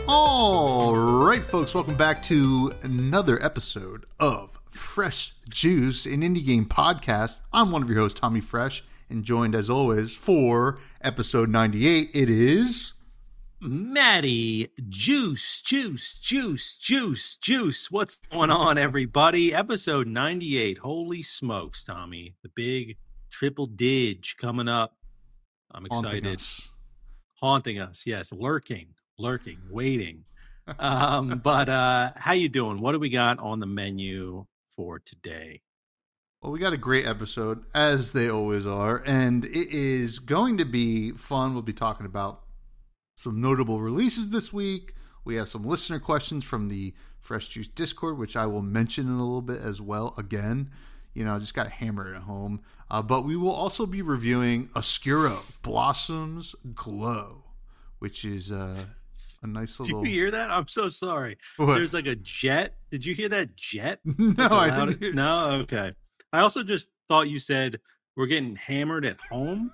All right, folks, welcome back to another episode of Fresh Juice, an indie game podcast. I'm one of your hosts, Tommy Fresh, and joined as always for episode 98, it is Maddie. Juice. What's going on, everybody? Episode 98. Holy smokes, Tommy. The big triple dig coming up. I'm excited. Haunting us, yes. Lurking, waiting. But how you doing? What do we got on the menu for today? Well, we got a great episode, as they always are, and it is going to be fun. We'll be talking about some notable releases this week. We have some listener questions from the Fresh Juice Discord, which I will mention in a little bit as well. Again, I just got to hammer it at home. But we will also be reviewing Oscuro Blossoms Glow, which is a nice little... Did you hear that? I'm so sorry. What? There's like a jet. Did you hear that jet? No, I didn't hear. No? Okay. I also just thought you said we're getting hammered at home.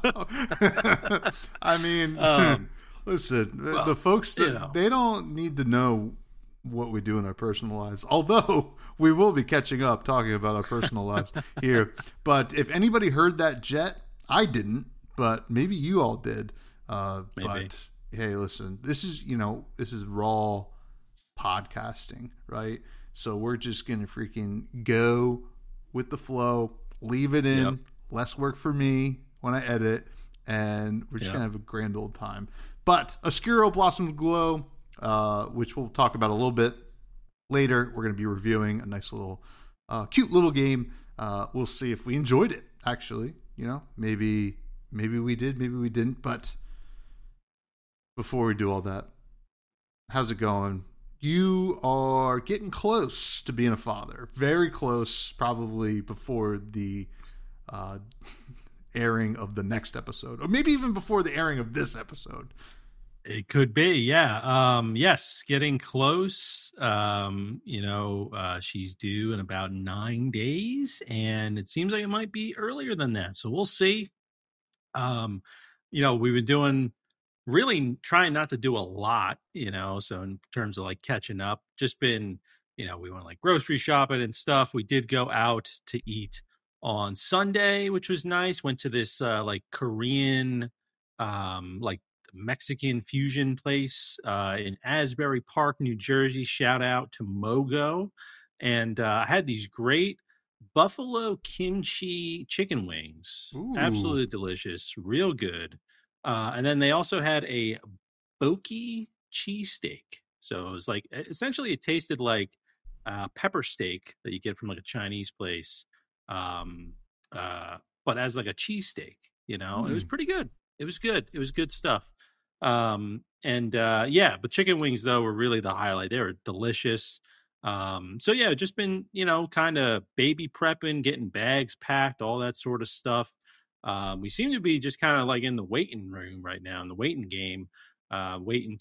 I mean, listen, well, the folks, they don't need to know what we do in our personal lives, although we will be catching up talking about our personal lives here. But if anybody heard that jet, I didn't, but maybe you all did. Maybe. But hey, listen, this is raw podcasting, right? So we're just going to freaking go with the flow, leave it in, less work for me when I edit, and we're just going to have a grand old time. But Oscuro Blossoms Glow, which we'll talk about a little bit later, we're going to be reviewing a nice little, cute little game. We'll see if we enjoyed it, actually. Maybe we did, maybe we didn't, but before we do all that, how's it going? You are getting close to being a father. Very close, probably before the airing of the next episode. Or maybe even before the airing of this episode. It could be, yeah. Yes, getting close. She's due in about 9 days, and it seems like it might be earlier than that. So we'll see. We've been doing... really trying not to do a lot, so in terms of like catching up, just been, we went like grocery shopping and stuff. We did go out to eat on Sunday, which was nice. Went to this like Korean, like Mexican fusion place in Asbury Park, New Jersey. Shout out to Mogo. And I had these great buffalo kimchi chicken wings. Ooh. Absolutely delicious, real good. And then they also had a Boki cheesesteak. So it was like, essentially it tasted like pepper steak that you get from like a Chinese place. But as like a cheesesteak, It was pretty good. It was good. It was good stuff. But chicken wings though were really the highlight. They were delicious. Just been, kind of baby prepping, getting bags packed, all that sort of stuff. We seem to be just kind of like in the waiting room right now, in the waiting game, waiting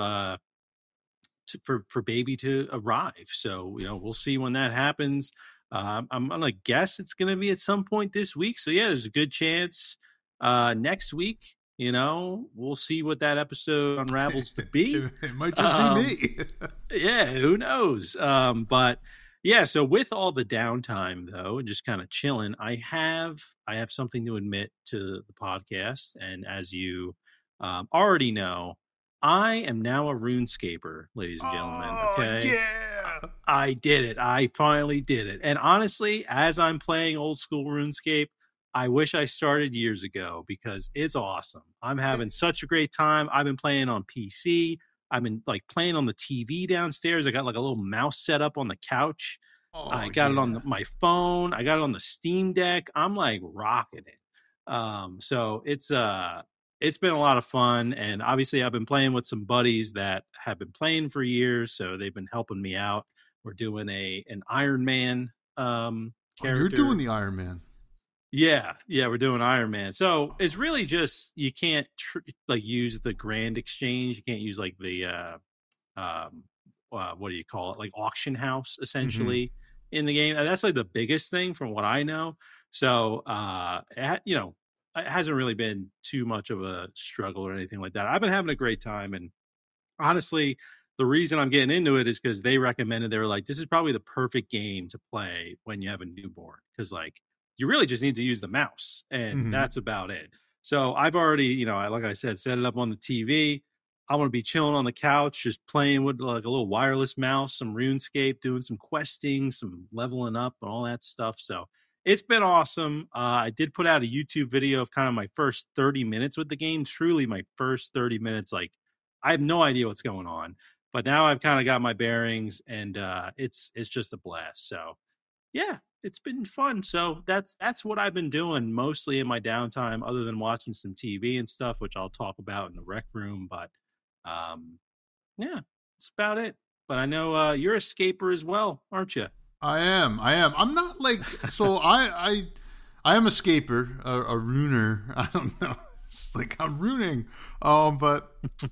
for baby to arrive. So, we'll see when that happens. I'm going to guess it's going to be at some point this week. So yeah, there's a good chance, next week, we'll see what that episode unravels to be. It might just be me. Yeah, who knows? Yeah, so with all the downtime though, and just kind of chilling, I have something to admit to the podcast, and as you already know, I am now a RuneScaper, ladies and gentlemen. Okay, yeah, I did it. I finally did it. And honestly, as I'm playing old school RuneScape, I wish I started years ago because it's awesome. I'm having such a great time. I've been playing on PC. I've been like playing on the TV downstairs. I got like a little mouse set up on the couch. I got it on my phone. I got it on the Steam Deck. I'm like rocking it. So it's been a lot of fun. And obviously I've been playing with some buddies that have been playing for years. So they've been helping me out. We're doing an Iron Man character. You're doing the Iron Man. Yeah, we're doing Iron Man. So it's really just you can't use the Grand Exchange. You can't use like the what do you call it? Like auction house essentially in the game. And that's like the biggest thing from what I know. So it hasn't really been too much of a struggle or anything like that. I've been having a great time, and honestly, the reason I'm getting into it is because they recommended, they were like, this is probably the perfect game to play when you have a newborn. Because like you really just need to use the mouse and that's about it. So I've already, you know, like I said, set it up on the TV. I want to be chilling on the couch, just playing with like a little wireless mouse, some RuneScape, doing some questing, some leveling up and all that stuff. So it's been awesome. I did put out a YouTube video of kind of my first 30 minutes with the game. Truly my first 30 minutes. Like I have no idea what's going on, but now I've kind of got my bearings and it's just a blast. So yeah, it's been fun. So that's what I've been doing mostly in my downtime, other than watching some TV and stuff, which I'll talk about in the rec room. But yeah, that's about it. But I know you're a scaper as well, aren't you? I am. I'm not like so. I am a scaper, a runer. I don't know. It's like I'm ruining. But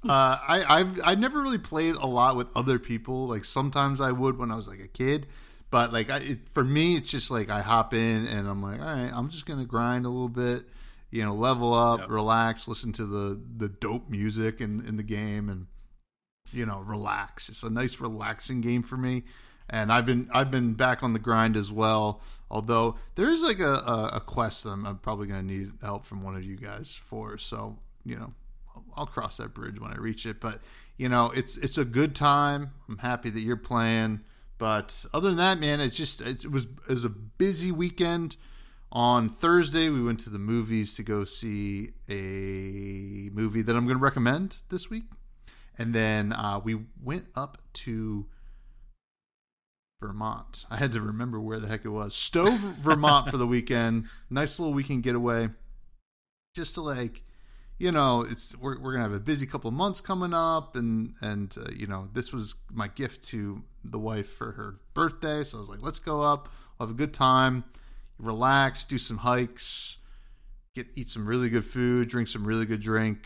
I never really played a lot with other people. Like sometimes I would when I was like a kid. But like for me, it's just like I hop in and I'm like, all right, I'm just gonna grind a little bit, you know, level up, relax, listen to the dope music in the game, and you know, relax. It's a nice relaxing game for me, and I've been back on the grind as well. Although there is like a quest that I'm probably gonna need help from one of you guys for. So you know, I'll cross that bridge when I reach it. But you know, it's a good time. I'm happy that you're playing. But other than that, man, it was a busy weekend. On Thursday, we went to the movies to go see a movie that I'm going to recommend this week. And then we went up to Vermont. I had to remember where the heck it was. Stowe, Vermont for the weekend. Nice little weekend getaway. Just to like, you know, we're going to have a busy couple of months coming up. And you know, this was my gift to the wife for her birthday. So I was like, let's go up. We'll have a good time. Relax, do some hikes, eat some really good food, drink some really good drink,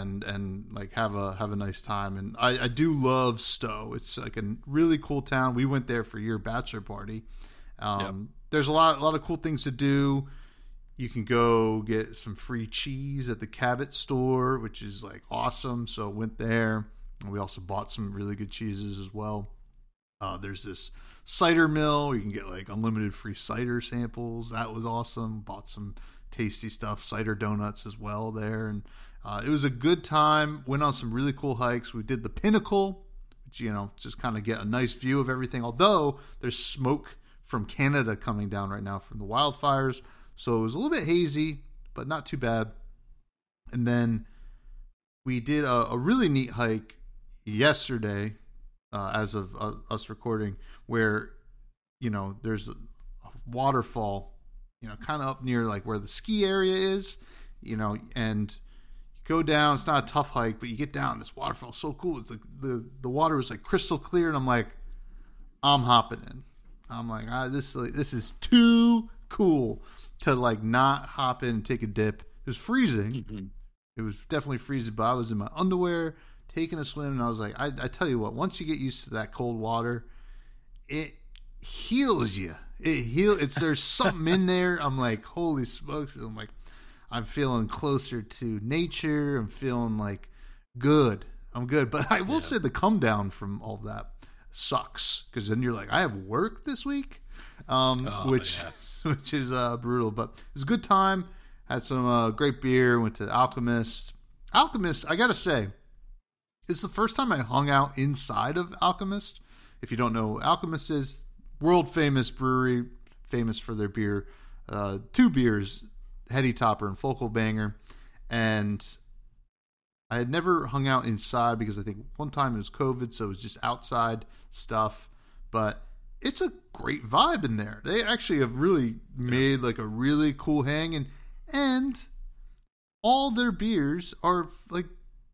and like have a nice time. And I do love Stowe. It's like a really cool town. We went there for your bachelor party. There's a lot of cool things to do. You can go get some free cheese at the Cabot store, which is like awesome. So went there, and we also bought some really good cheeses as well. There's this cider mill. You can get like unlimited free cider samples. That was awesome. Bought some tasty stuff, cider donuts as well there. And it was a good time. Went on some really cool hikes. We did the Pinnacle, which, you know, just kind of get a nice view of everything. Although there's smoke from Canada coming down right now from the wildfires. So it was a little bit hazy, but not too bad. And then we did a really neat hike yesterday, as of us recording, where, you know, there's a waterfall, you know, kind of up near like where the ski area is, you know, and you go down. It's not a tough hike, but you get down. This waterfall is so cool. It's like the water was like crystal clear, and I'm like, I'm hopping in. I'm like, this is too cool to like not hop in and take a dip. It was freezing. Mm-hmm. It was definitely freezing, but I was in my underwear taking a swim, and I was like, I tell you what, once you get used to that cold water, it heals you. There's something in there. I'm like, holy smokes. I'm like, I'm feeling closer to nature. I'm feeling like good. I'm good. But I will say the come down from all that sucks, because then you're like, I have work this week, which is brutal. But it was a good time. Had some great beer. Went to Alchemist. Alchemist, I gotta say, it's the first time I hung out inside of Alchemist. If you don't know, Alchemist is world famous brewery, famous for their beer. 2 beers, Heady Topper and Focal Banger. And I had never hung out inside because I think one time it was COVID, so it was just outside stuff. But it's a great vibe in there. They actually have really made like a really cool hang, and all their beers are like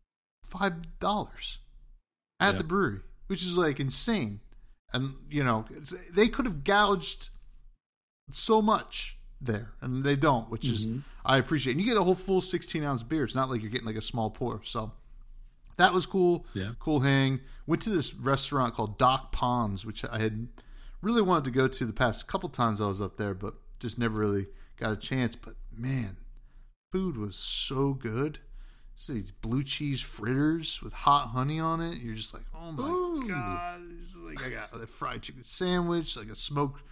$5 at the brewery, which is like insane. And you know, they could have gouged so much there, and they don't, which is I appreciate. And you get a whole full 16-ounce beer. It's not like you're getting like a small pour. So that was cool. Cool hang. Went to this restaurant called Doc Ponds, which I had really wanted to go to the past couple times I was up there, but just never really got a chance. But man, food was so good. these blue cheese fritters with hot honey on it. You're just like, oh my Ooh. God. It's like, I got a fried chicken sandwich, like a smoked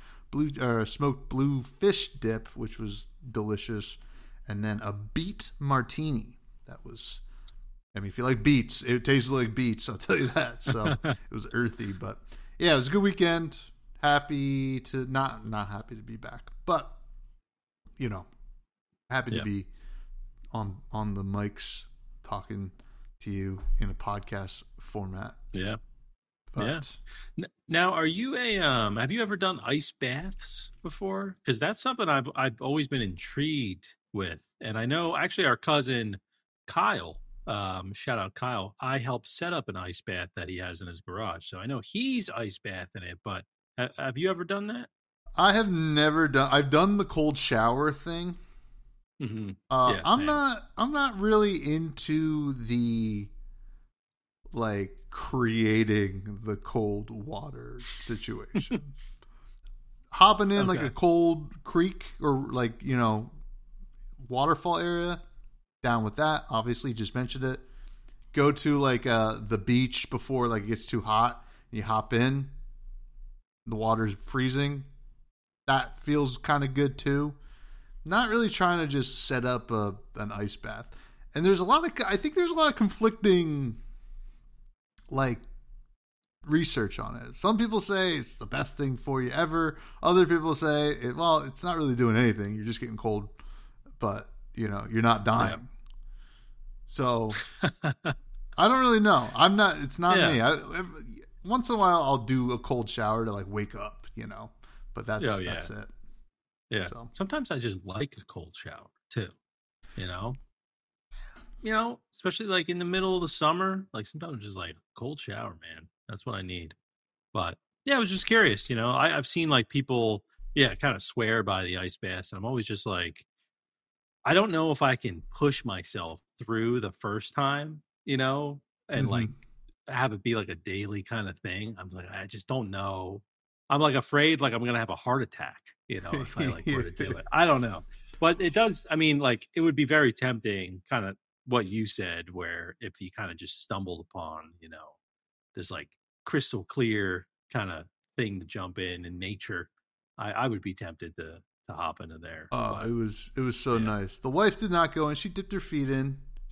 blue fish dip, which was delicious. And then a beet martini. That was, I mean, if you like beets, it tasted like beets, I'll tell you that. So it was earthy, but yeah, it was a good weekend. Happy to, not happy to be back, but, you know, happy to be on the mics talking to you in a podcast format. Yeah. But, Now, are you have you ever done ice baths before? Because that's something I've always been intrigued with. And I know actually our cousin Kyle, shout out Kyle, I helped set up an ice bath that he has in his garage. So I know he's ice bathing it, but have you ever done that? I have never done, I've done the cold shower thing. Mm-hmm. I'm not really into the like creating the cold water situation. Hopping in like a cold creek or like, you know, waterfall area, down with that. Obviously, just mentioned it. Go to like the beach before like it gets too hot. You hop in, the water's freezing. That feels kind of good too. Not really trying to just set up an ice bath. And I think there's a lot of conflicting like research on it. Some people say it's the best thing for you ever. Other people say it's not really doing anything. You're just getting cold, but you know, you're not dying. Yeah. So I don't really know. It's not me. Once in a while I'll do a cold shower to like wake up, you know, but that's it. Yeah. So. Sometimes I just like a cold shower too, you know, especially like in the middle of the summer, like sometimes I'm just like cold shower, man. That's what I need. But yeah, I was just curious, you know, I've seen like people, kind of swear by the ice baths. And I'm always just like, I don't know if I can push myself through the first time, you know, and like have it be like a daily kind of thing. I'm like, I just don't know. I'm like afraid like I'm going to have a heart attack, you know, if I like were to do it. I don't know. But it does, I mean, like it would be very tempting, kind of what you said, where if you kind of just stumbled upon, you know, this like crystal clear kind of thing to jump in nature, I would be tempted to hop into there. It was so nice. The wife did not go in. She dipped her feet in.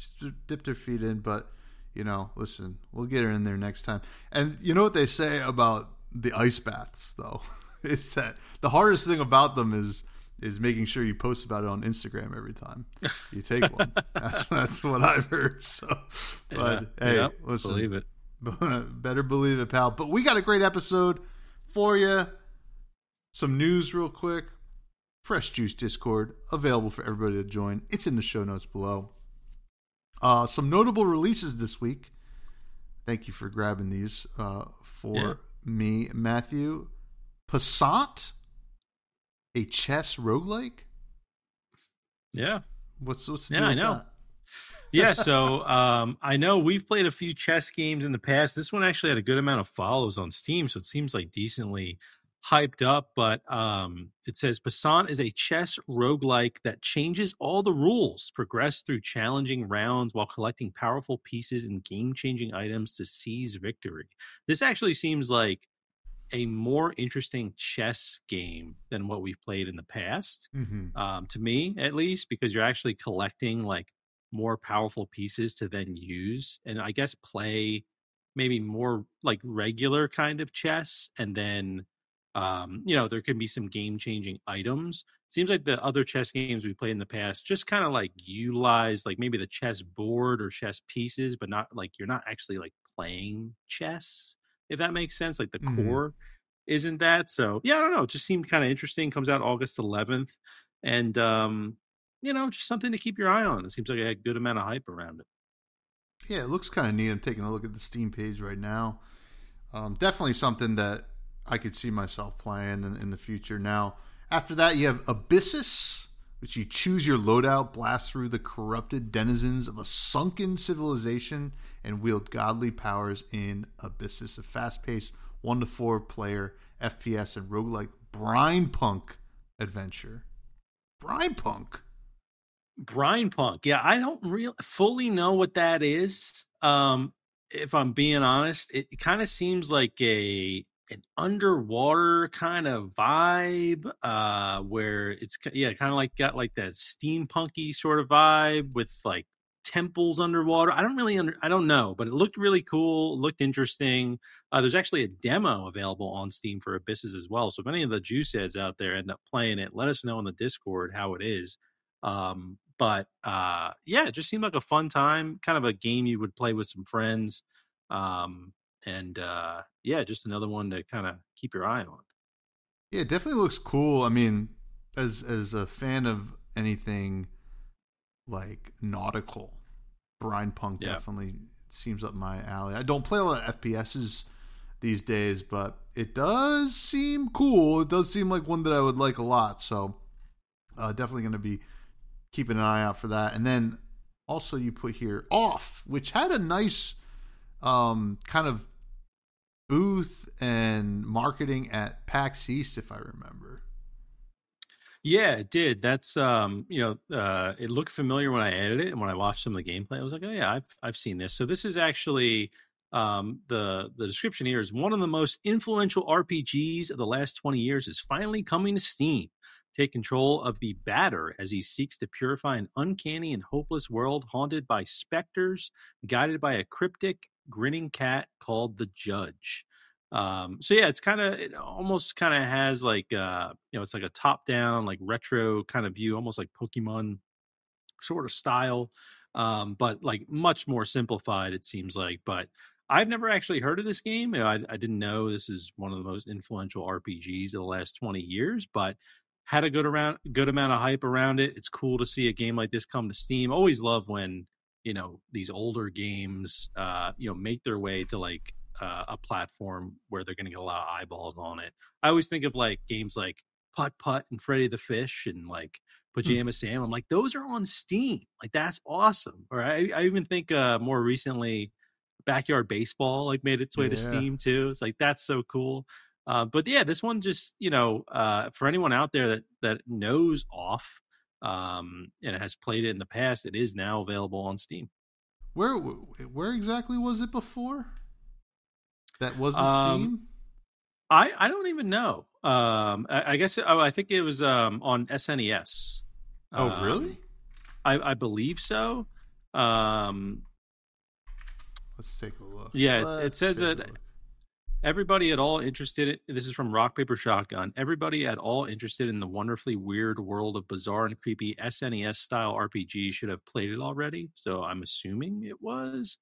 But you know, listen, we'll get her in there next time. And you know what they say about the ice baths, though, is that the hardest thing about them is making sure you post about it on Instagram every time you take one. That's what I've heard. So, but hey, listen, believe it. Better believe it, pal. But we got a great episode for you. Some news real quick. Fresh Juice Discord available for everybody to join. It's in the show notes below. Some notable releases this week. Thank you for grabbing these for me, Matthew. Passat, a chess roguelike. Yeah. What's the deal with that? Yeah, so I know we've played a few chess games in the past. This one actually had a good amount of follows on Steam, so it seems like decently hyped up. But it says Passat is a chess roguelike that changes all the rules, progress through challenging rounds while collecting powerful pieces and game-changing items to seize victory. This actually seems like a more interesting chess game than what we've played in the past, to me at least, because you're actually collecting like more powerful pieces to then use and I guess play maybe more like regular kind of chess. And then, there can be some game-changing items. It seems like the other chess games we played in the past just kind of like utilize like maybe the chess board or chess pieces, but not like you're not actually like playing chess, if that makes sense. Like the core isn't that. So yeah, I don't know. It just seemed kind of interesting. Comes out August 11th. And, just something to keep your eye on. It seems like a good amount of hype around it. Yeah, it looks kind of neat. I'm taking a look at the Steam page right now. Definitely something that I could see myself playing in the future. Now, after that, you have Abyssus, which you choose your loadout, blast through the corrupted denizens of a sunken civilization, and wield godly powers in Abyssus. A fast-paced 1-to-4 player FPS and roguelike brine punk adventure. Brine punk? Brine Punk. Yeah, I don't really fully know what that is. If I'm being honest, it kind of seems like an underwater kind of vibe, where it's yeah, kind of like got like that steampunky sort of vibe with like temples underwater. I don't really I don't know, but it looked really cool, looked interesting. There's actually a demo available on Steam for Abysses as well. So if any of the juice heads out there end up playing it, let us know in the Discord how it is. But yeah, it just seemed like a fun time, kind of a game you would play with some friends. And yeah, just another one to kind of keep your eye on. Yeah, it definitely looks cool. I mean, as a fan of anything like nautical, Brine Punk definitely seems up my alley. I don't play a lot of FPSs these days, but it does seem cool. It does seem like one that I would like a lot. So definitely going to be keeping an eye out for that. And then also you put here Off, which had a nice kind of booth and marketing at PAX East, if I remember. Yeah, it did. That's it looked familiar when I edited it, and when I watched some of the gameplay, I was like, oh yeah, I've seen this. So this is actually the description here is one of the most influential RPGs of the last 20 years is finally coming to Steam. Take control of the Batter as he seeks to purify an uncanny and hopeless world haunted by specters, guided by a cryptic, grinning cat called the Judge. So yeah, it almost kind of has like it's like a top down, like retro kind of view, almost like Pokemon sort of style, but like much more simplified, it seems like. But I've never actually heard of this game. I didn't know this is one of the most influential RPGs of the last 20 years, but had a good amount of hype around it. It's cool to see a game like this come to Steam. Always love when these older games make their way to like a platform where they're going to get a lot of eyeballs on it. I always think of like games like Putt Putt and Freddy the Fish and like Pajama Sam. I'm like, those are on Steam. Like, that's awesome. Or I even think more recently, Backyard Baseball like made its way to Steam too. It's like, that's so cool. But yeah, this one just for anyone out there that knows Off and has played it in the past, it is now available on Steam. Where exactly was it before? That wasn't Steam? I don't even know. I guess I think it was on SNES. Oh, really? I believe so. Let's take a look. Yeah, it says that everybody at all interested in, this is from Rock Paper Shotgun, everybody at all interested in the wonderfully weird world of bizarre and creepy SNES style RPG should have played it already. So I'm assuming it was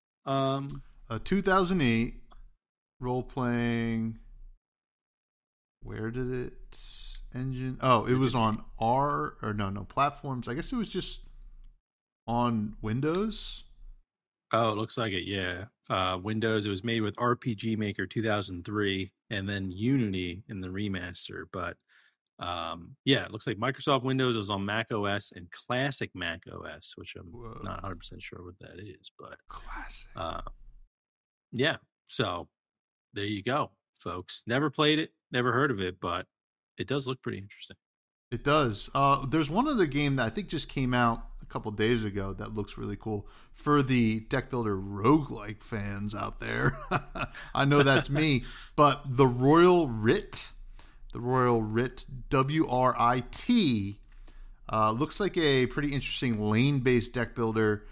2008 role playing. Where did it engine? Oh, it was on platforms. I guess it was just on Windows. Oh, it looks like it. Yeah. Windows. It was made with RPG Maker 2003 and then Unity in the remaster. But yeah, it looks like Microsoft Windows was on Mac OS and Classic Mac OS, which I'm not 100% sure what that is. But Classic. Yeah. So there you go, folks. Never played it, never heard of it, but it does look pretty interesting. It does. There's one other game that I think just came out a couple days ago that looks really cool for the deck builder roguelike fans out there. I know that's me, but the Royal Writ WRIT looks like a pretty interesting lane-based deck builder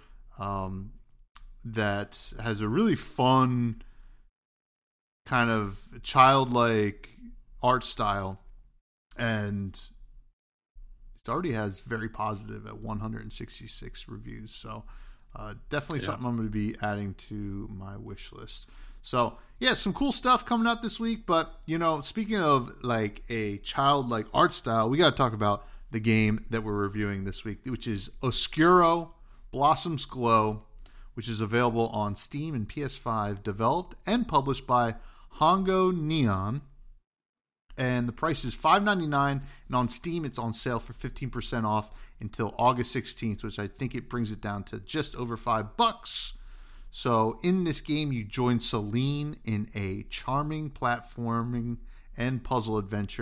that has a really fun kind of childlike art style, and it already has very positive at 166 reviews. So definitely something I'm going to be adding to my wish list. So yeah, some cool stuff coming out this week. But speaking of like a childlike art style, we got to talk about the game that we're reviewing this week, which is Oscuro Blossoms Glow, which is available on Steam and PS5, developed and published by Hongo Neon. And the price is $5.99, and on Steam it's on sale for 15% off until August 16th, which I think it brings it down to just over $5. So in this game, you join Celine in a charming platforming and puzzle adventure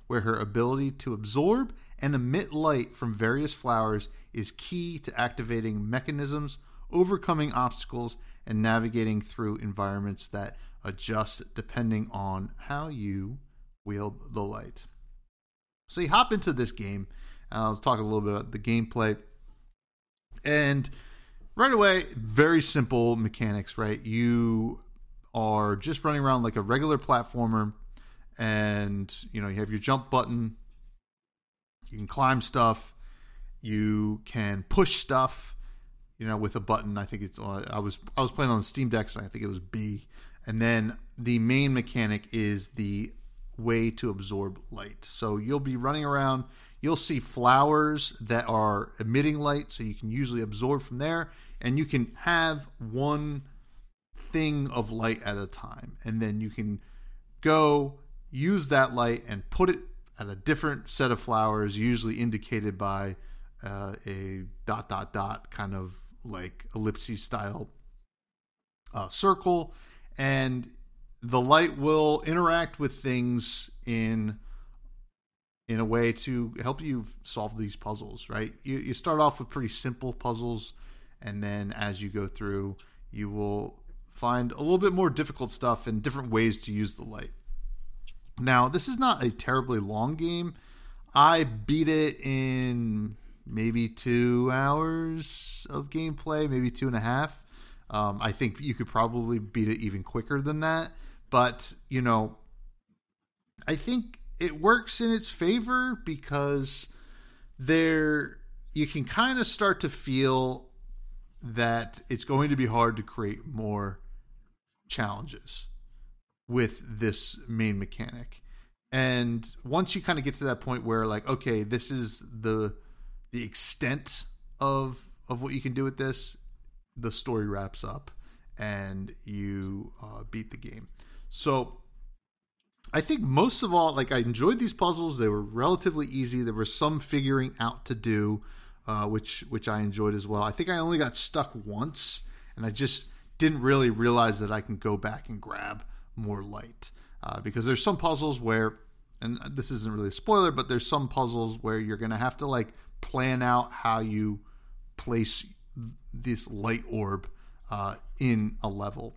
where her ability to absorb and emit light from various flowers is key to activating mechanisms, overcoming obstacles, and navigating through environments that adjust depending on how you wield the light. So you hop into this game. I'll talk a little bit about the gameplay. And right away, very simple mechanics, right? You are just running around like a regular platformer, and you have your jump button. You can climb stuff. You can push stuff, with a button. I think it's I was playing on the Steam Deck, so I think it was B. And then the main mechanic is the way to absorb light. So you'll be running around. You'll see flowers that are emitting light, so you can usually absorb from there. And you can have one thing of light at a time. And then you can go use that light and put it at a different set of flowers, usually indicated by a ... kind of like ellipses style circle. And the light will interact with things in a way to help you solve these puzzles, right? You start off with pretty simple puzzles, and then as you go through, you will find a little bit more difficult stuff and different ways to use the light. Now, this is not a terribly long game. I beat it in maybe 2 hours of gameplay, maybe 2.5. I think you could probably beat it even quicker than that. But, I think it works in its favor because you can kind of start to feel that it's going to be hard to create more challenges with this main mechanic. And once you kind of get to that point where like, okay, this is the extent of what you can do with this, the story wraps up and you beat the game. So I think most of all, like, I enjoyed these puzzles. They were relatively easy. There was some figuring out to do, which I enjoyed as well. I think I only got stuck once, and I just didn't really realize that I can go back and grab more light. Because there's some puzzles where, and this isn't really a spoiler, but there's some puzzles where you're going to have to like plan out how you place this light orb in a level.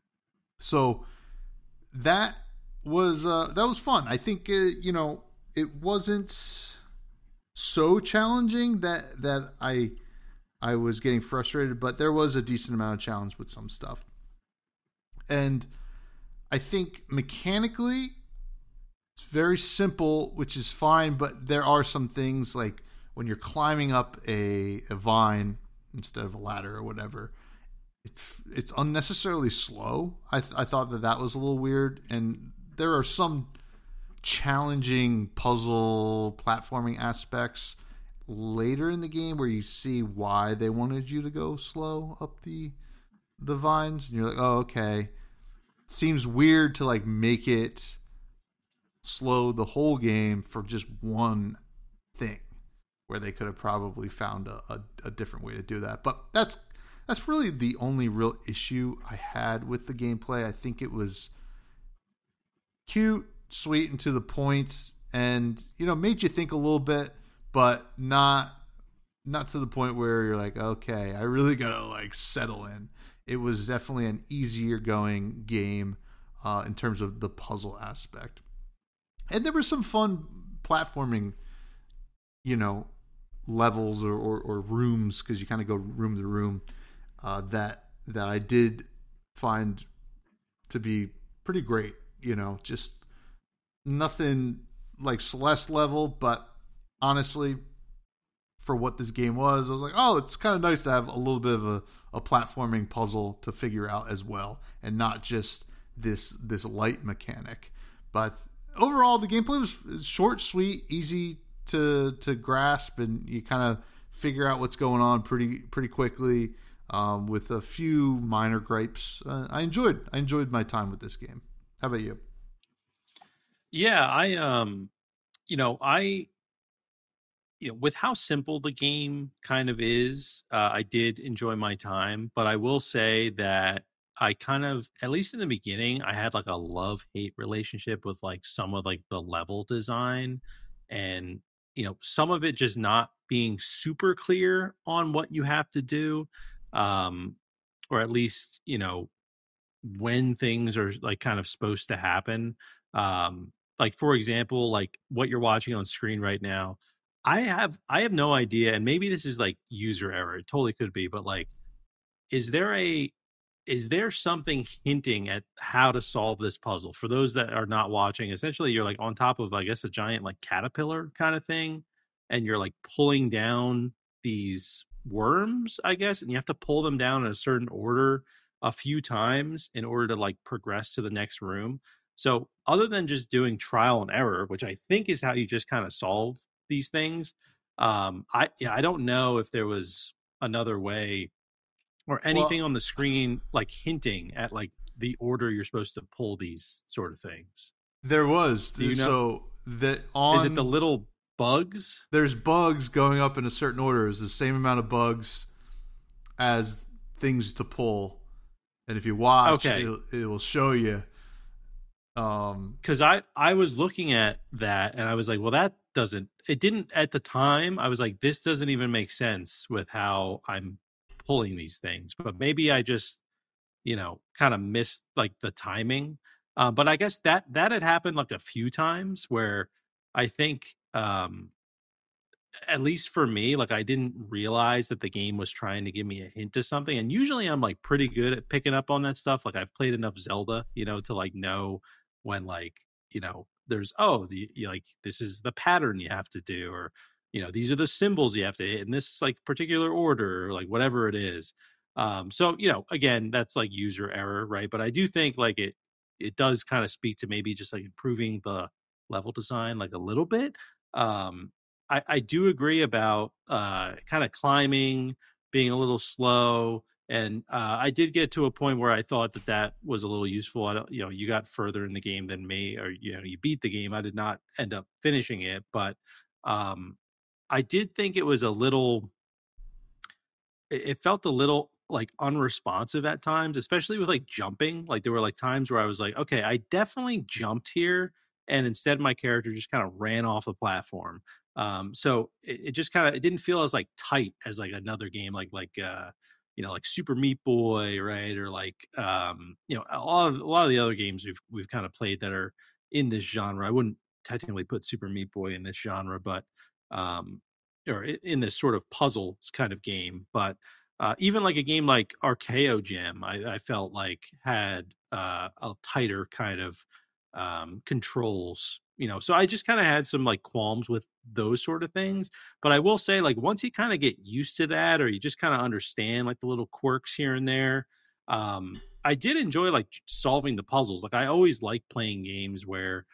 So that was fun. I think it wasn't so challenging that I was getting frustrated, but there was a decent amount of challenge with some stuff. And I think mechanically it's very simple, which is fine, but there are some things like when you're climbing up a vine instead of a ladder or whatever, it's unnecessarily slow. I thought that was a little weird, and there are some challenging puzzle platforming aspects later in the game where you see why they wanted you to go slow up the vines, and you're like, oh, okay. It seems weird to like make it slow the whole game for just one thing, where they could have probably found a different way to do that. But that's really the only real issue I had with the gameplay. I think it was cute, sweet, and to the point, and made you think a little bit, but not to the point where you're like, okay, I really gotta like settle in. It was definitely an easier going game in terms of the puzzle aspect, and there was some fun platforming, levels or rooms, because you kind of go room to room. That I did find to be pretty great. Just nothing like Celeste level, but honestly, for what this game was, I was like, oh, it's kind of nice to have a little bit of a platforming puzzle to figure out as well, and not just this light mechanic. But overall, the gameplay was short, sweet, easy to grasp, and you kind of figure out what's going on pretty quickly. With a few minor gripes, I enjoyed my time with this game. How about you? Yeah, with how simple the game kind of is, I did enjoy my time. But I will say that I kind of, at least in the beginning, I had like a love-hate relationship with like some of like the level design, and some of it just not being super clear on what you have to do, um or at least when things are like kind of supposed to happen. Like for example, like what you're watching on screen right now, I have no idea, and maybe this is like user error, it totally could be, but like, is there a is there something hinting at how to solve this puzzle? For those that are not watching, essentially you're like on top of, I guess, a giant like caterpillar kind of thing, and you're like pulling down these worms, I guess, and you have to pull them down in a certain order a few times in order to like progress to the next room. So other than just doing trial and error, which I think is how you just kind of solve these things, I don't know if there was another way or anything Well, on the screen like hinting at like the order you're supposed to pull these sort of things. there was Do you know? so that Is it the on little bugs? there's bugs going up in a certain order. It's the same amount of bugs as things to pull, and if you watch, Okay. it will show you. Because I was looking at that and I was like, well, that doesn't, it didn't at the time. I was like, this doesn't even make sense with how I'm pulling these things. But maybe I just, kind of missed like the timing. But I guess that had happened like a few times where I think, at least for me, like I didn't realize that the game was trying to give me a hint to something. And usually I'm like pretty good at picking up on that stuff. Like I've played enough Zelda, to like know when like, there's, like this is the pattern you have to do, or, these are the symbols you have to hit in this like particular order, or like whatever it is. So, again, that's like user error, right? But I do think like it does kind of speak to maybe just like improving the level design like a little bit. I do agree about kind of climbing being a little slow. And I did get to a point where I thought that was a little useful. I don't, you got further in the game than me, or, you beat the game. I did not end up finishing it, but I did think it was it felt a little like unresponsive at times, especially with like jumping. Like there were like times where I was like, okay, I definitely jumped here. And instead my character just kind of ran off the platform. So it just kind of, it didn't feel as like tight as like another game, like Super Meat Boy, right? Or like, a lot of the other games we've kind of played that are in this genre. I wouldn't technically put Super Meat Boy in this genre, but, or in this sort of puzzle kind of game. But even like a game like Archeo Gem, I felt like had a tighter kind of controls. So I just kind of had some like qualms with those sort of things. But I will say, like, once you kind of get used to that, or you just kind of understand like the little quirks here and there, I did enjoy like solving the puzzles. Like I always like playing games where,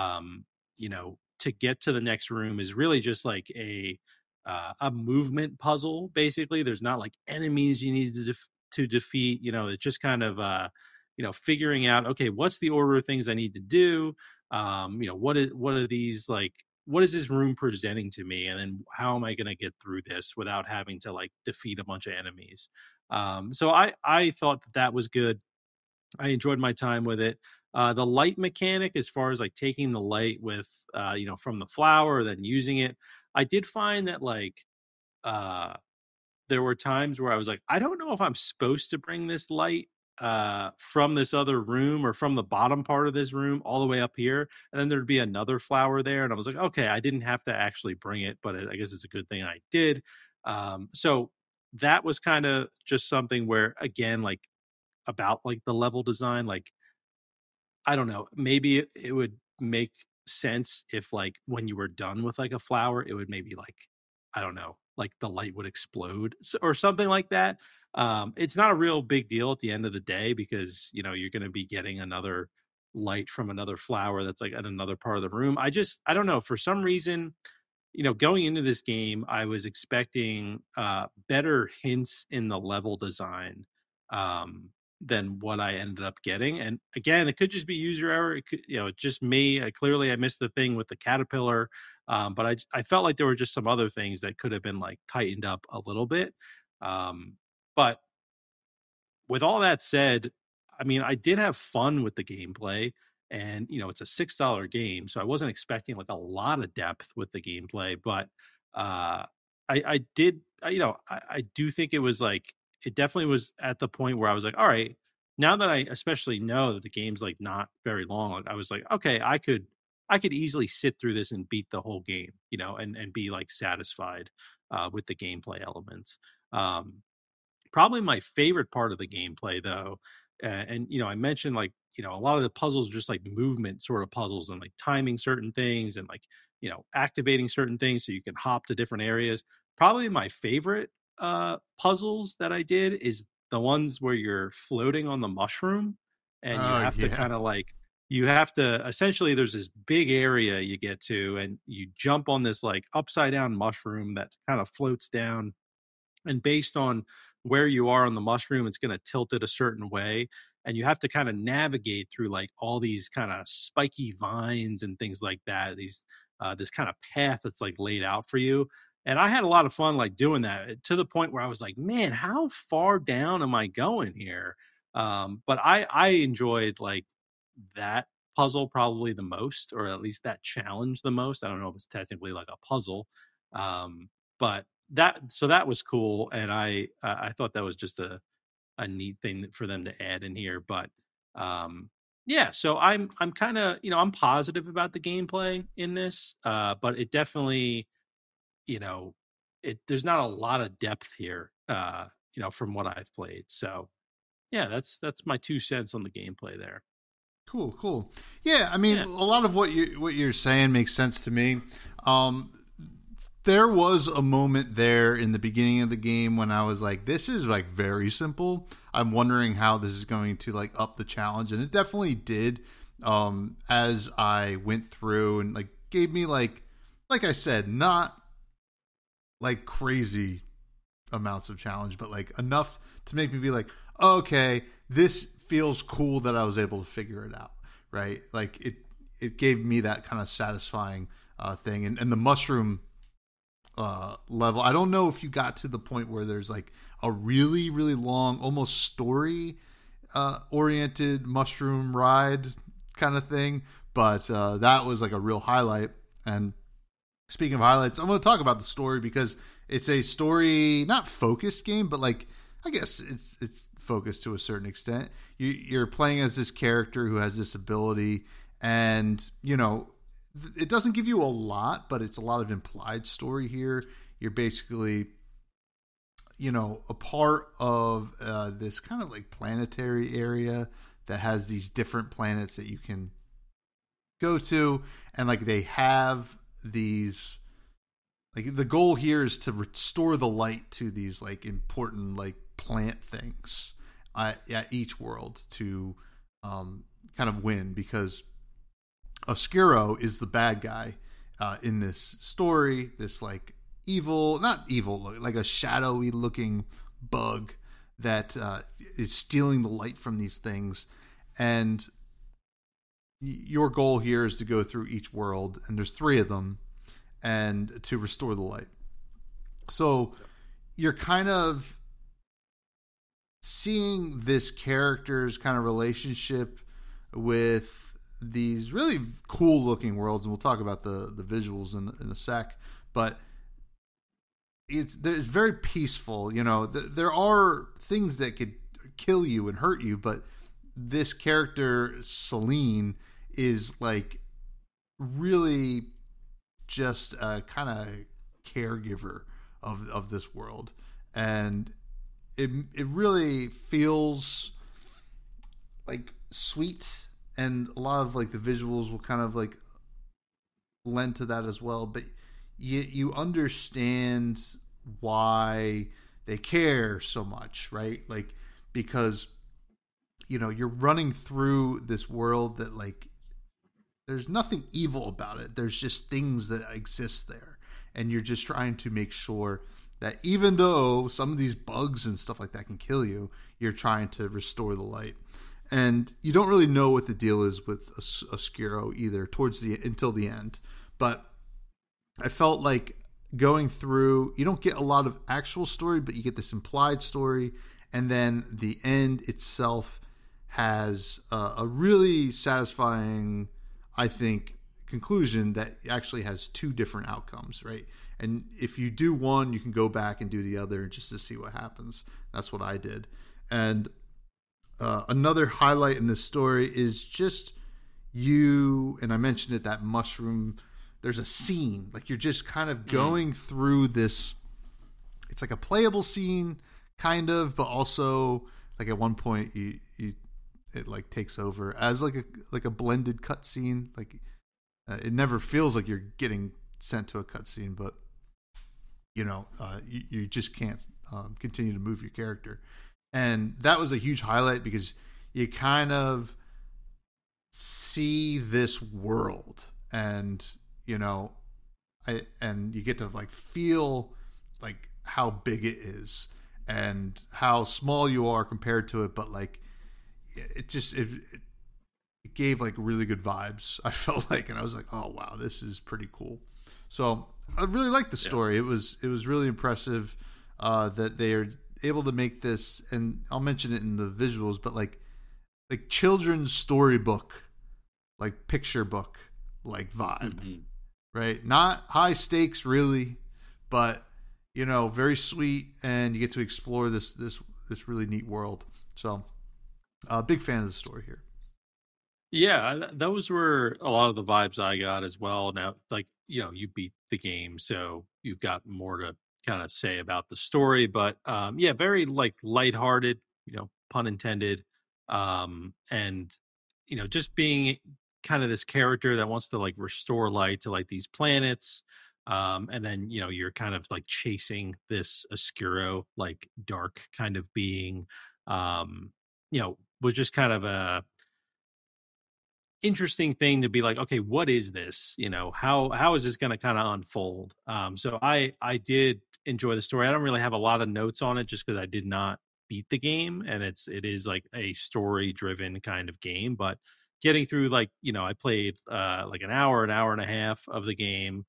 to get to the next room is really just like a movement puzzle. Basically, there's not like enemies you need to defeat. It's just kind of figuring out, okay, what's the order of things I need to do. What are these like? What is this room presenting to me, and then how am I going to get through this without having to like defeat a bunch of enemies? So I thought that was good. I enjoyed my time with it. The light mechanic, as far as like taking the light with, from the flower, then using it, I did find that like there were times where I was like, I don't know if I'm supposed to bring this light from this other room or from the bottom part of this room all the way up here. And then there'd be another flower there. And I was like, okay, I didn't have to actually bring it, but I guess it's a good thing I did. So that was kind of just something where, again, like about like the level design, like, I don't know, maybe it would make sense if like when you were done with like a flower, it would maybe like, I don't know, like the light would explode or something like that. It's not a real big deal at the end of the day, because you're going to be getting another light from another flower that's like at another part of the room. I don't know, for some reason, going into this game, I was expecting better hints in the level design than what I ended up getting. And again, it could just be user error. It could, just me. Clearly, I missed the thing with the caterpillar, but I felt like there were just some other things that could have been like tightened up a little bit. But with all that said, I mean, I did have fun with the gameplay, and it's a $6 game, so I wasn't expecting like a lot of depth with the gameplay, but I did, I do think it was like, it definitely was at the point where I was like, all right, now that I especially know that the game's like not very long, like I was like, okay, I could easily sit through this and beat the whole game, and be like satisfied with the gameplay elements. Um, Probably my favorite part of the gameplay, though, and I mentioned like a lot of the puzzles are just like movement sort of puzzles and like timing certain things and like activating certain things so you can hop to different areas. Probably my favorite puzzles that I did is the ones where you're floating on the mushroom and you have to kind of like you have to essentially there's this big area you get to and you jump on this like upside down mushroom that kind of floats down, and based on where you are on the mushroom, it's going to tilt it a certain way, and you have to kind of navigate through like all these kind of spiky vines and things like that, these this kind of path that's like laid out for you. And I had a lot of fun like doing that, to the point where I was like, man, how far down am I going here? But I enjoyed like that puzzle probably the most, or at least that challenge the most. I don't know if it's technically like a puzzle, but that was cool, and I thought that was just a neat thing for them to add in here. But yeah, so I'm kind of I'm positive about the gameplay in this, but it definitely there's not a lot of depth here, from what I've played. So yeah, that's my 2 cents on the gameplay there. Cool. Yeah, I mean, a lot of what you're saying makes sense to me. There was a moment there in the beginning of the game when I was like, this is like very simple. I'm wondering how this is going to like up the challenge. And it definitely did, as I went through, and like gave me like I said, not like crazy amounts of challenge, but like enough to make me be like, oh, okay, this feels cool that I was able to figure it out. Right. Like it gave me that kind of satisfying thing. And the mushroom level, I don't know if you got to the point where there's like a really, really long, almost story oriented mushroom ride kind of thing, but that was like a real highlight. And speaking of highlights, I'm going to talk about the story because it's a story not focused game, but like I guess it's focused to a certain extent. You're playing as this character who has this ability, and it doesn't give you a lot, but it's a lot of implied story here. You're basically, a part of this kind of like planetary area that has these different planets that you can go to. And like they have these, like the goal here is to restore the light to these like important like plant things at each world to kind of win, because Oscuro is the bad guy in this story. This like not evil, like a shadowy looking bug that is stealing the light from these things. And your goal here is to go through each world, and there's 3 of them, and to restore the light. So you're kind of seeing this character's kind of relationship with these really cool looking worlds, and we'll talk about the visuals in a sec, but it's very peaceful. There are things that could kill you and hurt you, but this character Celine is like really just a kind of caregiver of this world, and it really feels like sweet, and a lot of like the visuals will kind of like lend to that as well. But you understand why they care so much, right? Like, because you're running through this world that like there's nothing evil about it. There's just things that exist there, and you're just trying to make sure that even though some of these bugs and stuff like that can kill you, you're trying to restore the light. And you don't really know what the deal is with Oscuro either until the end. But I felt like going through, you don't get a lot of actual story, but you get this implied story, and then the end itself has a really satisfying, I think, conclusion that actually has two different outcomes, right? And if you do one, you can go back and do the other just to see what happens. That's what I did. And another highlight in this story is just you, and I mentioned it, that mushroom. There's a scene, like you're just kind of going through this. It's like a playable scene, kind of, but also like at one point it like takes over as like a blended cutscene. Like it never feels like you're getting sent to a cutscene, but you just can't continue to move your character. And that was a huge highlight because you kind of see this world, and and you get to like feel like how big it is and how small you are compared to it, but like it gave like really good vibes, I felt like, and I was like, oh wow, this is pretty cool. So I really liked the story. It was really impressive that they are able to make this, and I'll mention it in the visuals, but like children's storybook, like picture book, like vibe, right? Not high stakes really, but very sweet, and you get to explore this really neat world. So, big fan of the story here. Yeah, those were a lot of the vibes I got as well. Now, like, you beat the game, so you've got more to kind of say about the story, but yeah, very like lighthearted, pun intended. And just being kind of this character that wants to like restore light to like these planets. And then, you're kind of like chasing this Oscuro, like dark kind of being, was just kind of a interesting thing to be like, okay, what is this? How is this going to kind of unfold? So I did enjoy the story. I don't really have a lot of notes on it just because I did not beat the game, and it is like a story driven kind of game. But getting through, like, I played like an hour and a half of the game.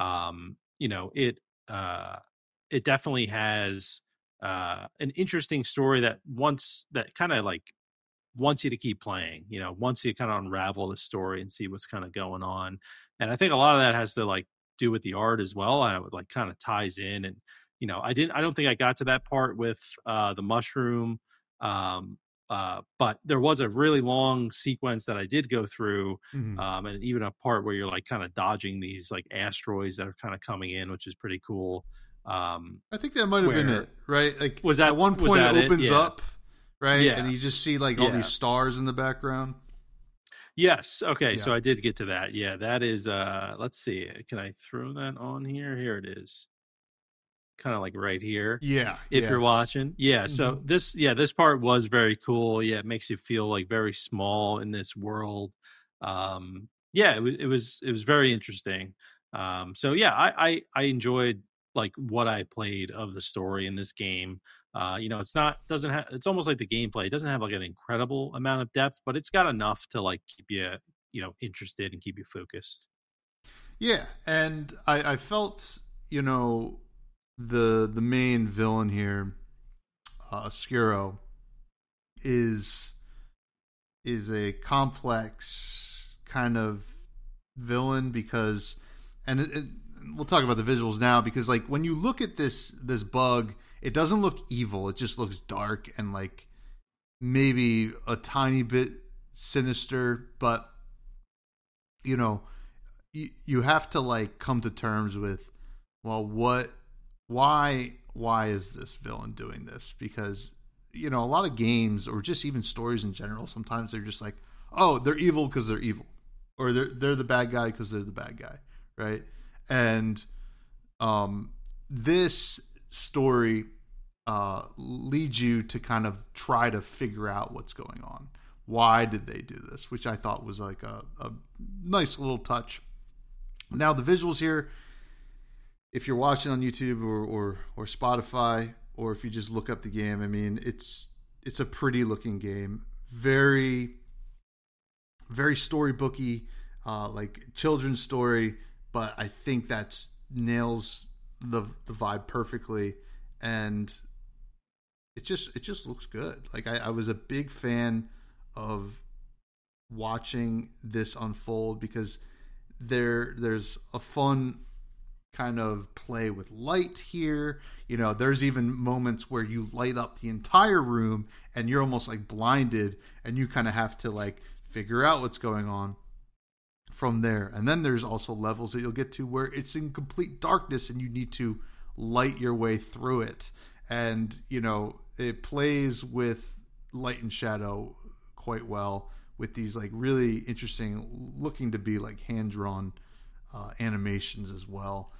It definitely has an interesting story that kind of like wants you to keep playing, wants you to kind of unravel the story and see what's kind of going on. And I think a lot of that has to like do with the art as well. And it like kind of ties in. And, I don't think I got to that part with the mushroom. But there was a really long sequence that I did go through. And even a part where you're like kind of dodging these like asteroids that are kind of coming in, which is pretty cool. I think that might have been it, right? Like, was that at one point it opens up, right? Yeah. And you just see like all these stars in the background. Yes. Okay. Yeah. So I did get to that. Yeah, that is, let's see. Can I throw that on here? Here it is. Kind of like right here. Yeah. If you're watching. Yeah. So this part was very cool. Yeah. It makes you feel like very small in this world. Yeah, it was very interesting. So yeah, I enjoyed like what I played of the story in this game. It's almost like the gameplay. It doesn't have like an incredible amount of depth, but it's got enough to like keep you, interested and keep you focused. Yeah. And I felt, the main villain here, Oscuro, is a complex kind of villain because, and we'll talk about the visuals now, because like when you look at this bug, it doesn't look evil. It just looks dark and like maybe a tiny bit sinister, but you have to like come to terms with, well, why is this villain doing this? Because a lot of games, or just even stories in general, sometimes they're just like, oh, they're evil because they're evil, or they're the bad guy because they're the bad guy, right? And this story leads you to kind of try to figure out what's going on. Why did they do this? Which I thought was like a nice little touch. Now the visuals here, if you're watching on YouTube or Spotify, or if you just look up the game, I mean, it's a pretty looking game. Very, very storybooky, like children's story, but I think that's nails the vibe perfectly, and it just looks good. Like I was a big fan of watching this unfold, because there's a fun kind of play with light here. You know, there's even moments where you light up the entire room and you're almost like blinded, and you kind of have to like figure out what's going on from there. And then there's also levels that you'll get to where it's in complete darkness and you need to light your way through it. And, you know, it plays with light and shadow quite well, with these like really interesting, looking to be like hand-drawn animations as well.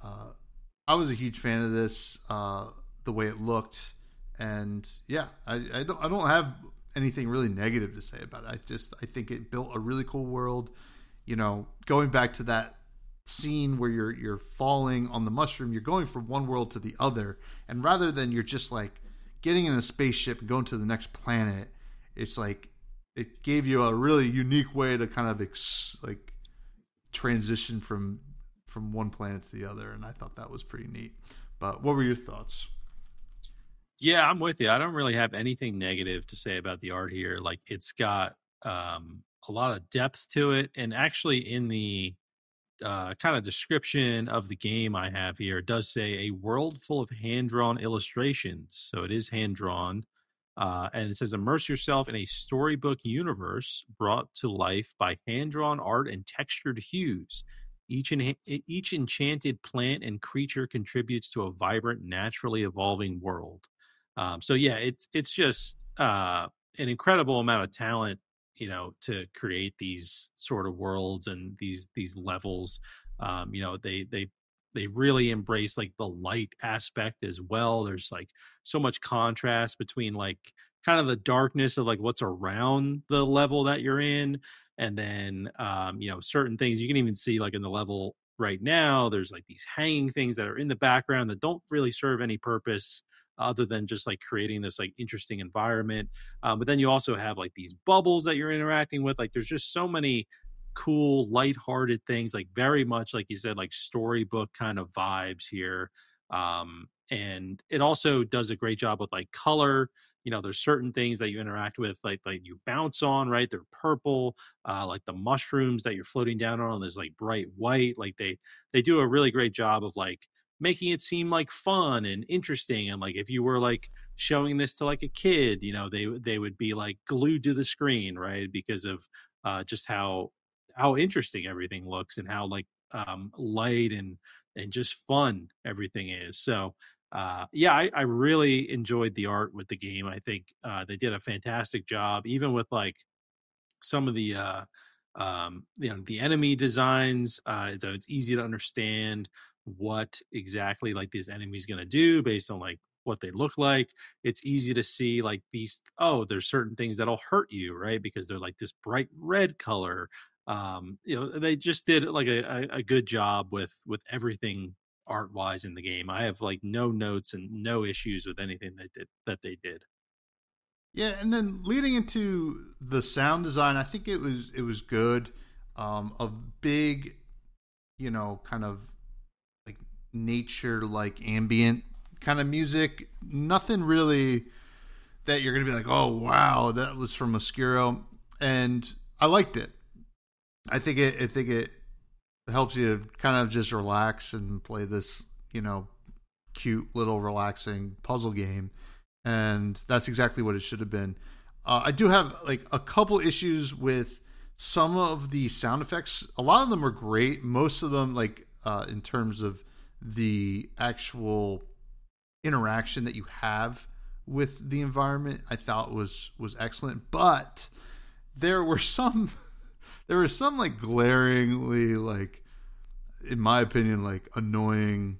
I was a huge fan of this, the way it looked, and yeah, I don't have anything really negative to say about it. I think it built a really cool world. You know, going back to that scene where you're falling on the mushroom, you're going from one world to the other, and rather than you're just like getting in a spaceship and going to the next planet, it's like it gave you a really unique way to kind of like transition from one planet to the other, and I thought that was pretty neat. But what were your thoughts? Yeah, I'm with you. I don't really have anything negative to say about the art here. Like, it's got a lot of depth to it, and actually in the kind of description of the game I have here, it does say a world full of hand-drawn illustrations. So it is hand-drawn. And it says, immerse yourself in a storybook universe brought to life by hand-drawn art and textured hues. Each enchanted plant and creature contributes to a vibrant, naturally evolving world. So yeah, it's just an incredible amount of talent, you know, to create these sort of worlds and these levels. You know, they really embrace like the light aspect as well. There's like so much contrast between like kind of the darkness of like what's around the level that you're in, and then you know, certain things you can even see like in the level right now. There's like these hanging things that are in the background that don't really serve any purpose other than just like creating this like interesting environment. But then you also have like these bubbles that you're interacting with. Like, there's just so many cool, lighthearted things, like very much like you said, like storybook kind of vibes here. And it also does a great job with like color. You know, there's certain things that you interact with, like you bounce on, right? They're purple, like the mushrooms that you're floating down on. There's like bright white. Like they do a really great job of like making it seem like fun and interesting. And like if you were like showing this to like a kid, you know, they would be like glued to the screen, right? Because of just how interesting everything looks and how like light and just fun everything is. So yeah, I really enjoyed the art with the game. I think they did a fantastic job, even with like some of the you know, the enemy designs. So it's easy to understand what exactly like these enemies going to do based on like what they look like. It's easy to see like these, oh, there's certain things that'll hurt you, right? Because they're like this bright red color. You know, they just did like a good job with everything art wise in the game. I have like no notes and no issues with anything they did. Yeah, and then leading into the sound design, I think it was good. A big, you know, kind of like nature, like ambient kind of music. Nothing really that you're gonna be like, oh wow, that was from Oscuro, and I liked it. I think it helps you kind of just relax and play this, you know, cute little relaxing puzzle game, and that's exactly what it should have been. I do have like a couple issues with some of the sound effects. A lot of them are great. Most of them, like in terms of the actual interaction that you have with the environment, I thought was excellent. But there were some like glaringly, like in my opinion, like annoying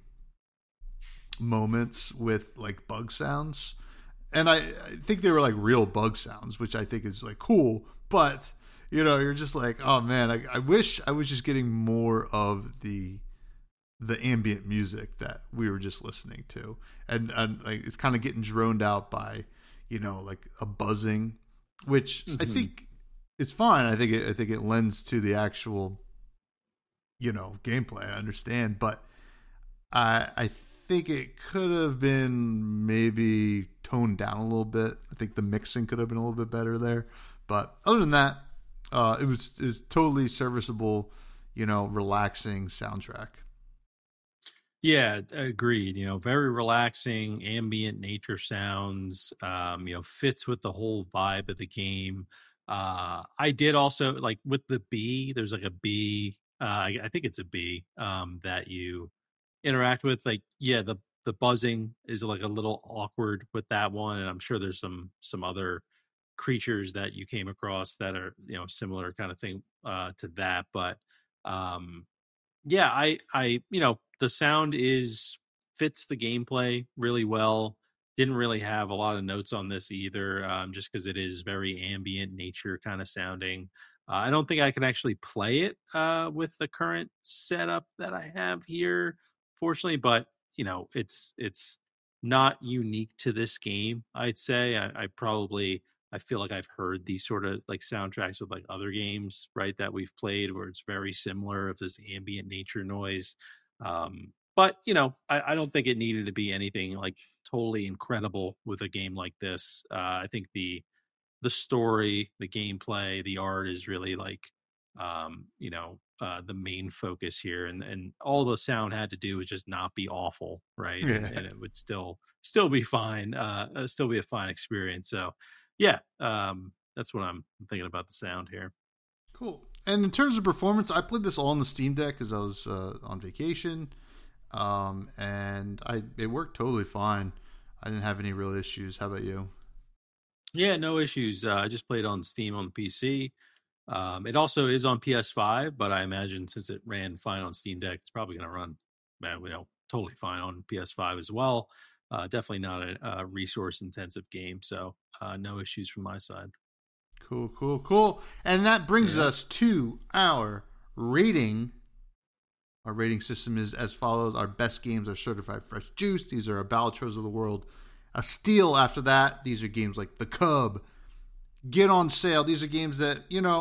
moments with like bug sounds. And I think they were like real bug sounds, which I think is like cool. But, you know, you're just like, oh man, I wish I was just getting more of the ambient music that we were just listening to. And like it's kind of getting droned out by, you know, like a buzzing, which I think is fine. I think it lends to the actual, you know, gameplay. I understand, but I think it could have been maybe toned down a little bit. I think the mixing could have been a little bit better there. But other than that, it was totally serviceable, relaxing soundtrack. Yeah, agreed. Very relaxing, ambient nature sounds. Fits with the whole vibe of the game. I did also like with the bee. There's like a bee. I think it's a bee that you interact with. Like, yeah, the buzzing is like a little awkward with that one, and I'm sure there's some other creatures that you came across that are similar kind of thing to that. But um, yeah, the sound is fits the gameplay really well. Didn't really have a lot of notes on this either, just because it is very ambient nature kind of sounding. I don't think I can actually play it with the current setup that I have here, fortunately. But it's not unique to this game. I'd say I feel like I've heard these sort of like soundtracks with like other games, right, that we've played where it's very similar of this ambient nature noise. But I don't think it needed to be anything like totally incredible with a game like this. I think the story, the gameplay, the art is really like the main focus here, and all the sound had to do was just not be awful, right? Yeah. And it would still be fine, still be a fine experience. So yeah, that's what I'm thinking about the sound here. Cool. And in terms of performance, I played this all on the Steam Deck because I was on vacation, and it worked totally fine. I didn't have any real issues. How about you? Yeah, no issues. I just played on Steam on the PC. It also is on PS5, but I imagine since it ran fine on Steam Deck, it's probably going to run, totally fine on PS5 as well. Definitely not a resource-intensive game, so no issues from my side. Cool. And that brings us to our rating. Our rating system is as follows. Our best games are certified fresh juice. These are our Balatros of the world. A steal after that. These are games like The Cub, Get on Sale. These are games that,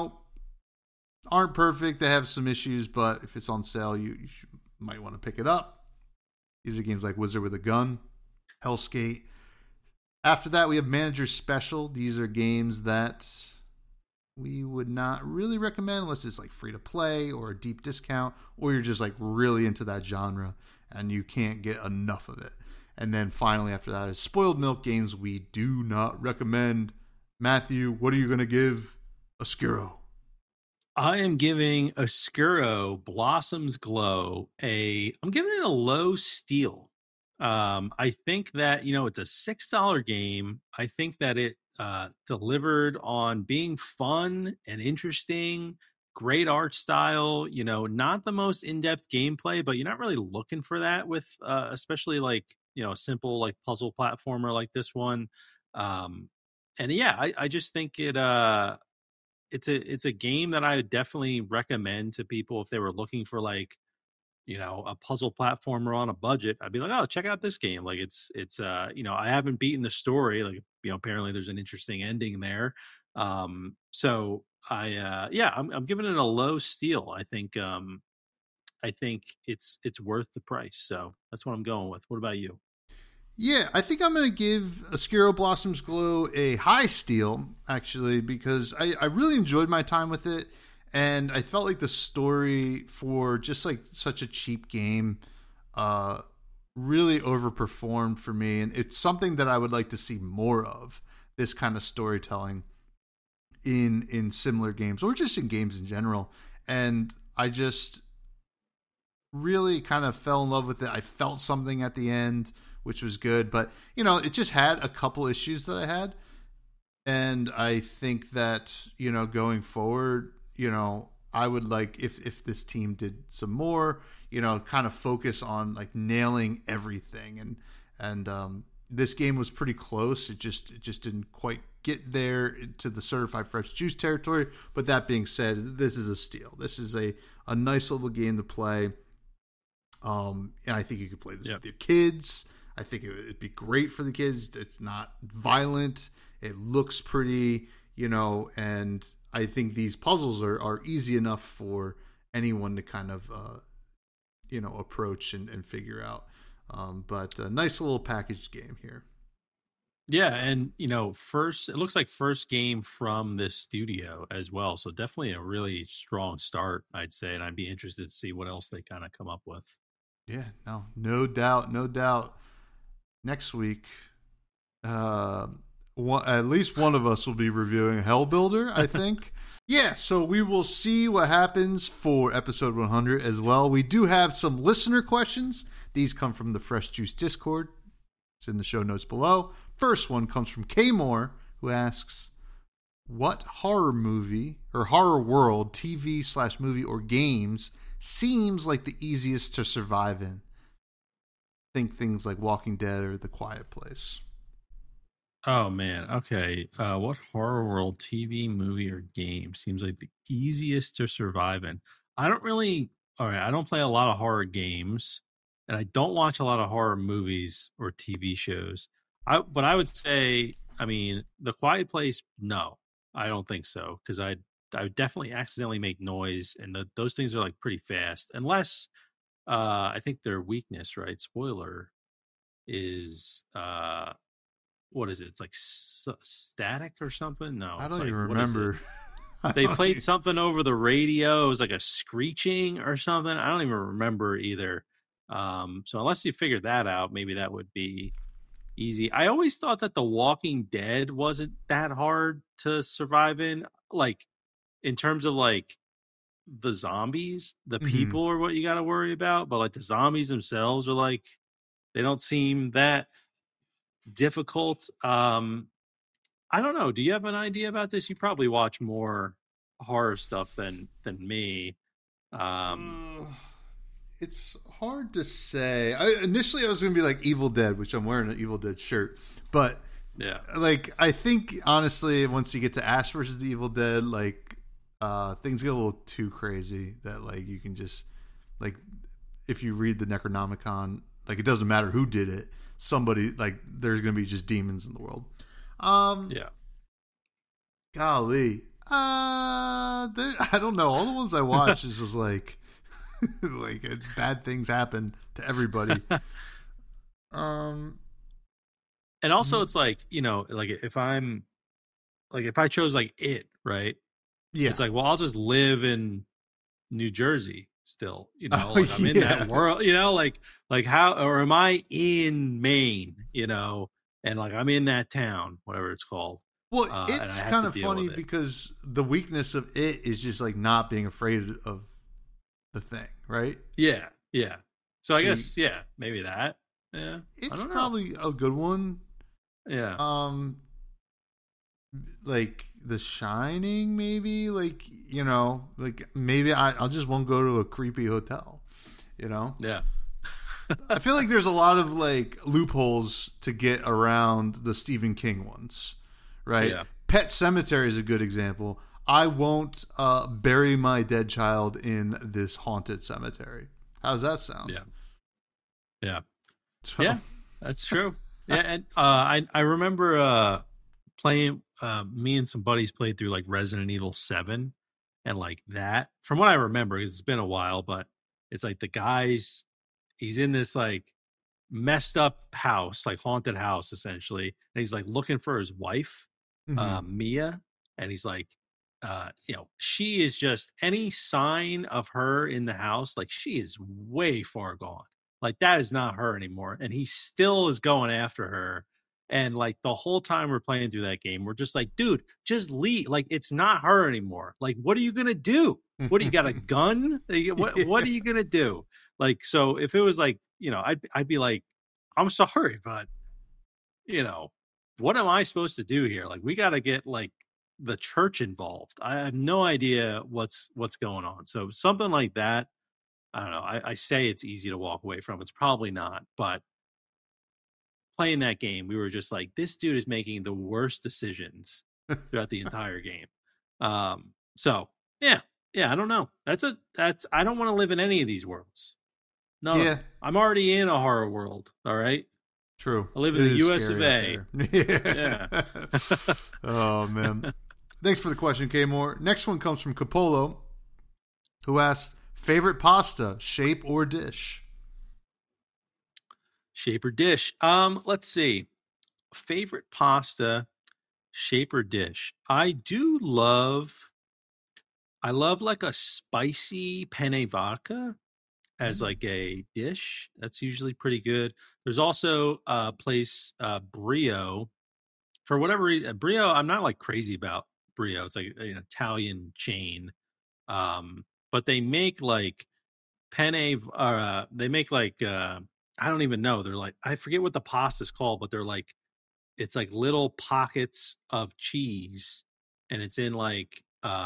aren't perfect. They have some issues, but if it's on sale, you might want to pick it up. These are games like Wizard with a Gun, Hellskate. After that, we have Manager Special. These are games that we would not really recommend unless it's like free to play or a deep discount, or you're just like really into that genre and you can't get enough of it. And then finally after that is Spoiled Milk games we do not recommend. Matthew, what are you going to give Oscuro? I am giving Oscuro Blossom's Glow I'm giving it a low steal. I think that, it's a $6 game. I think that it delivered on being fun and interesting, great art style, not the most in-depth gameplay, but you're not really looking for that with especially like, a simple like puzzle platformer like this one. And yeah, I just think it's a game that I would definitely recommend to people if they were looking for like, a puzzle platformer on a budget. I'd be like, oh, check out this game. Like it's I haven't beaten the story. Like, apparently there's an interesting ending there. So I'm giving it a low steal. I think it's worth the price. So that's what I'm going with. What about you? Yeah, I think I'm going to give Oscuro Blossom's Glow a high steal, actually, because I really enjoyed my time with it. And I felt like the story for just like such a cheap game really overperformed for me. And it's something that I would like to see more of, this kind of storytelling in similar games or just in games in general. And I just really kind of fell in love with it. I felt something at the end, which was good. But, it just had a couple issues that I had. And I think that, going forward, I would like if this team did some more, kind of focus on like nailing everything. And this game was pretty close. It just didn't quite get there to the certified fresh juice territory. But that being said, this is a steal. This is a nice little game to play. And I think you could play this with your kids. I think it'd be great for the kids. It's not violent. It looks pretty, and I think these puzzles are easy enough for anyone to kind of, approach and figure out. But a nice little packaged game here. Yeah, and first it looks like first game from this studio as well. So definitely a really strong start, I'd say, and I'd be interested to see what else they kind of come up with. Yeah, no doubt, no doubt. Next week, uh, at least one of us will be reviewing Hellbuilder, I think. Yeah, so we will see what happens for episode 100 as well. We do have some listener questions. These come from the Fresh Juice Discord. It's in the show notes below. First one comes from K Moore, who asks, what horror movie or horror world, TV/movie or games seems like the easiest to survive in? Think things like Walking Dead or The Quiet Place. Oh man, okay. What horror world TV, movie, or game seems like the easiest to survive in? I don't really. All right, I don't play a lot of horror games, and I don't watch a lot of horror movies or TV shows. But I would say, I mean, The Quiet Place. No, I don't think so, because I would definitely accidentally make noise, and those things are like pretty fast. Unless, I think their weakness, right? Spoiler is what is it? It's like static or something. No, I it's don't like, even what is it? remember. They played something over the radio. It was like a screeching or something. I don't even remember either. So unless you figure that out, maybe that would be easy. I always thought that The Walking Dead wasn't that hard to survive in. Like, in terms of like the zombies, the Mhm. people are what you got to worry about. But like the zombies themselves are like, they don't seem that difficult. I don't know. Do you have an idea about this? You probably watch more horror stuff than me. Um, Uh, it's hard to say. Initially, I was going to be like Evil Dead, which I'm wearing an Evil Dead shirt. But, yeah, like, I think, honestly, once you get to Ash versus the Evil Dead, like, things get a little too crazy that, like, you can just, like, if you read the Necronomicon, like, it doesn't matter who did it. Somebody, like, there's going to be just demons in the world. yeah. Golly. I don't know. All the ones I watch is just like, like bad things happen to everybody. Um, And also, it's like like if I chose like it, right? yeah. It's like, well, I'll just live in New Jersey still. Oh Like I'm in yeah. that world. Like how, or am I in Maine? And like I'm in that town, whatever it's called. Well, And I it's have kind to of deal funny with it. because the weakness of it is just like not being afraid of the thing, right? Yeah, yeah. So I So guess, yeah, maybe that. Yeah, I it's don't know. probably a good one. Yeah, Um, like The Shining, maybe. Like like maybe I'll just won't go to a creepy hotel. You know, yeah, I feel like there's a lot of like loopholes to get around the Stephen King ones, right? yeah, Pet Cemetery is a good example. I won't bury my dead child in this haunted cemetery. How's that sound? yeah, yeah, So, yeah. That's true. Yeah, and I remember playing. Me and some buddies played through like Resident Evil 7, and like that. From what I remember, it's been a while, but it's like the guys. He's in this like messed up house, like haunted house, essentially, and he's like looking for his wife, mhm. Mia, and he's like, she is just any sign of her in the house, like she is way far gone. Like that is not her anymore, and he still is going after her. And like the whole time we're playing through that game, we're just like, dude, just leave. Like it's not her anymore. Like, what are you gonna do? What do you got a gun? What are Yeah. you gonna do? Like, so if it was like, I'd be like, I'm sorry, but you know, what am I supposed to do here? Like, we got to get like the church involved. I have no idea what's going on. So something like that, I don't know. I say it's easy to walk away from. It's probably not, but playing that game, we were just like, this dude is making the worst decisions throughout the entire game. So yeah, yeah, I don't know. I don't want to live in any of these worlds. None of Yeah. them. I'm already in a horror world. All right. True. I live It in the is US of scary out A. there. Yeah. Yeah. Oh man. Thanks for the question, K Moore. Next one comes from Capolo, who asked, favorite pasta, shape or dish? Shape or dish. Let's see. favorite pasta shape or dish. I love like a spicy penne vodka as Mm. like a dish. That's usually pretty good. There's also a place, Brio. For whatever reason, Brio, I'm not like crazy about Brio. It's like an Italian chain. But they make like they make like, I don't even know. They're like, I forget what the pasta's called, but they're like, it's like little pockets of cheese and it's in like,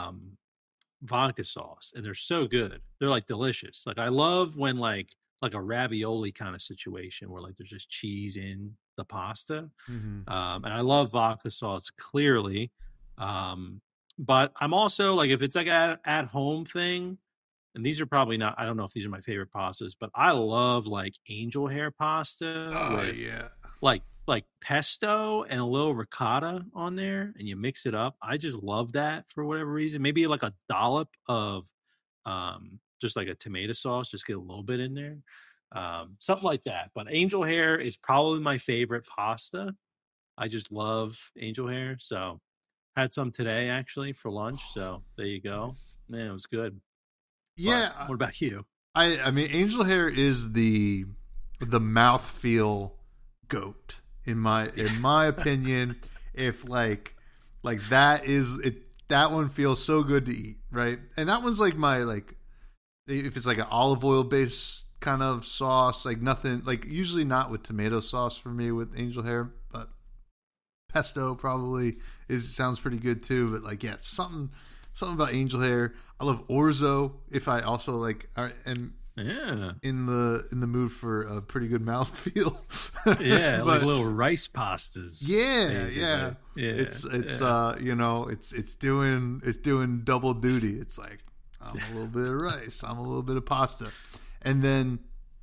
vodka sauce, and they're so good. They're like delicious. Like I love when like a ravioli kind of situation where like there's just cheese in the pasta. Mm-hmm. And I love vodka sauce clearly. Um, but I'm also like if it's like at home thing, and these are probably not. I don't know if these are my favorite pastas, but I love like angel hair pasta Oh with yeah. like pesto and a little ricotta on there, and you mix it up. I just love that for whatever reason. Maybe like a dollop of just like a tomato sauce, just get a little bit in there. Something like that. But angel hair is probably my favorite pasta. I just love angel hair. So had some today actually for lunch. So there you go. Nice. Man, it was good. But Yeah, what about you? I mean, angel hair is the mouthfeel goat in my opinion. If like that is it, that one feels so good to eat, right? And that one's like my like if it's like an olive oil based kind of sauce, like nothing like usually not with tomato sauce for me with angel hair, but pesto probably is sounds pretty good too. But like yeah, something about angel hair. I love orzo. If I also like am Yeah. in the mood for a pretty good mouthfeel. Yeah, but like little rice pastas. yeah, Basically. yeah, Yeah. it's Yeah. you know it's doing double duty. It's like I'm a little bit of rice, I'm a little bit of pasta, and then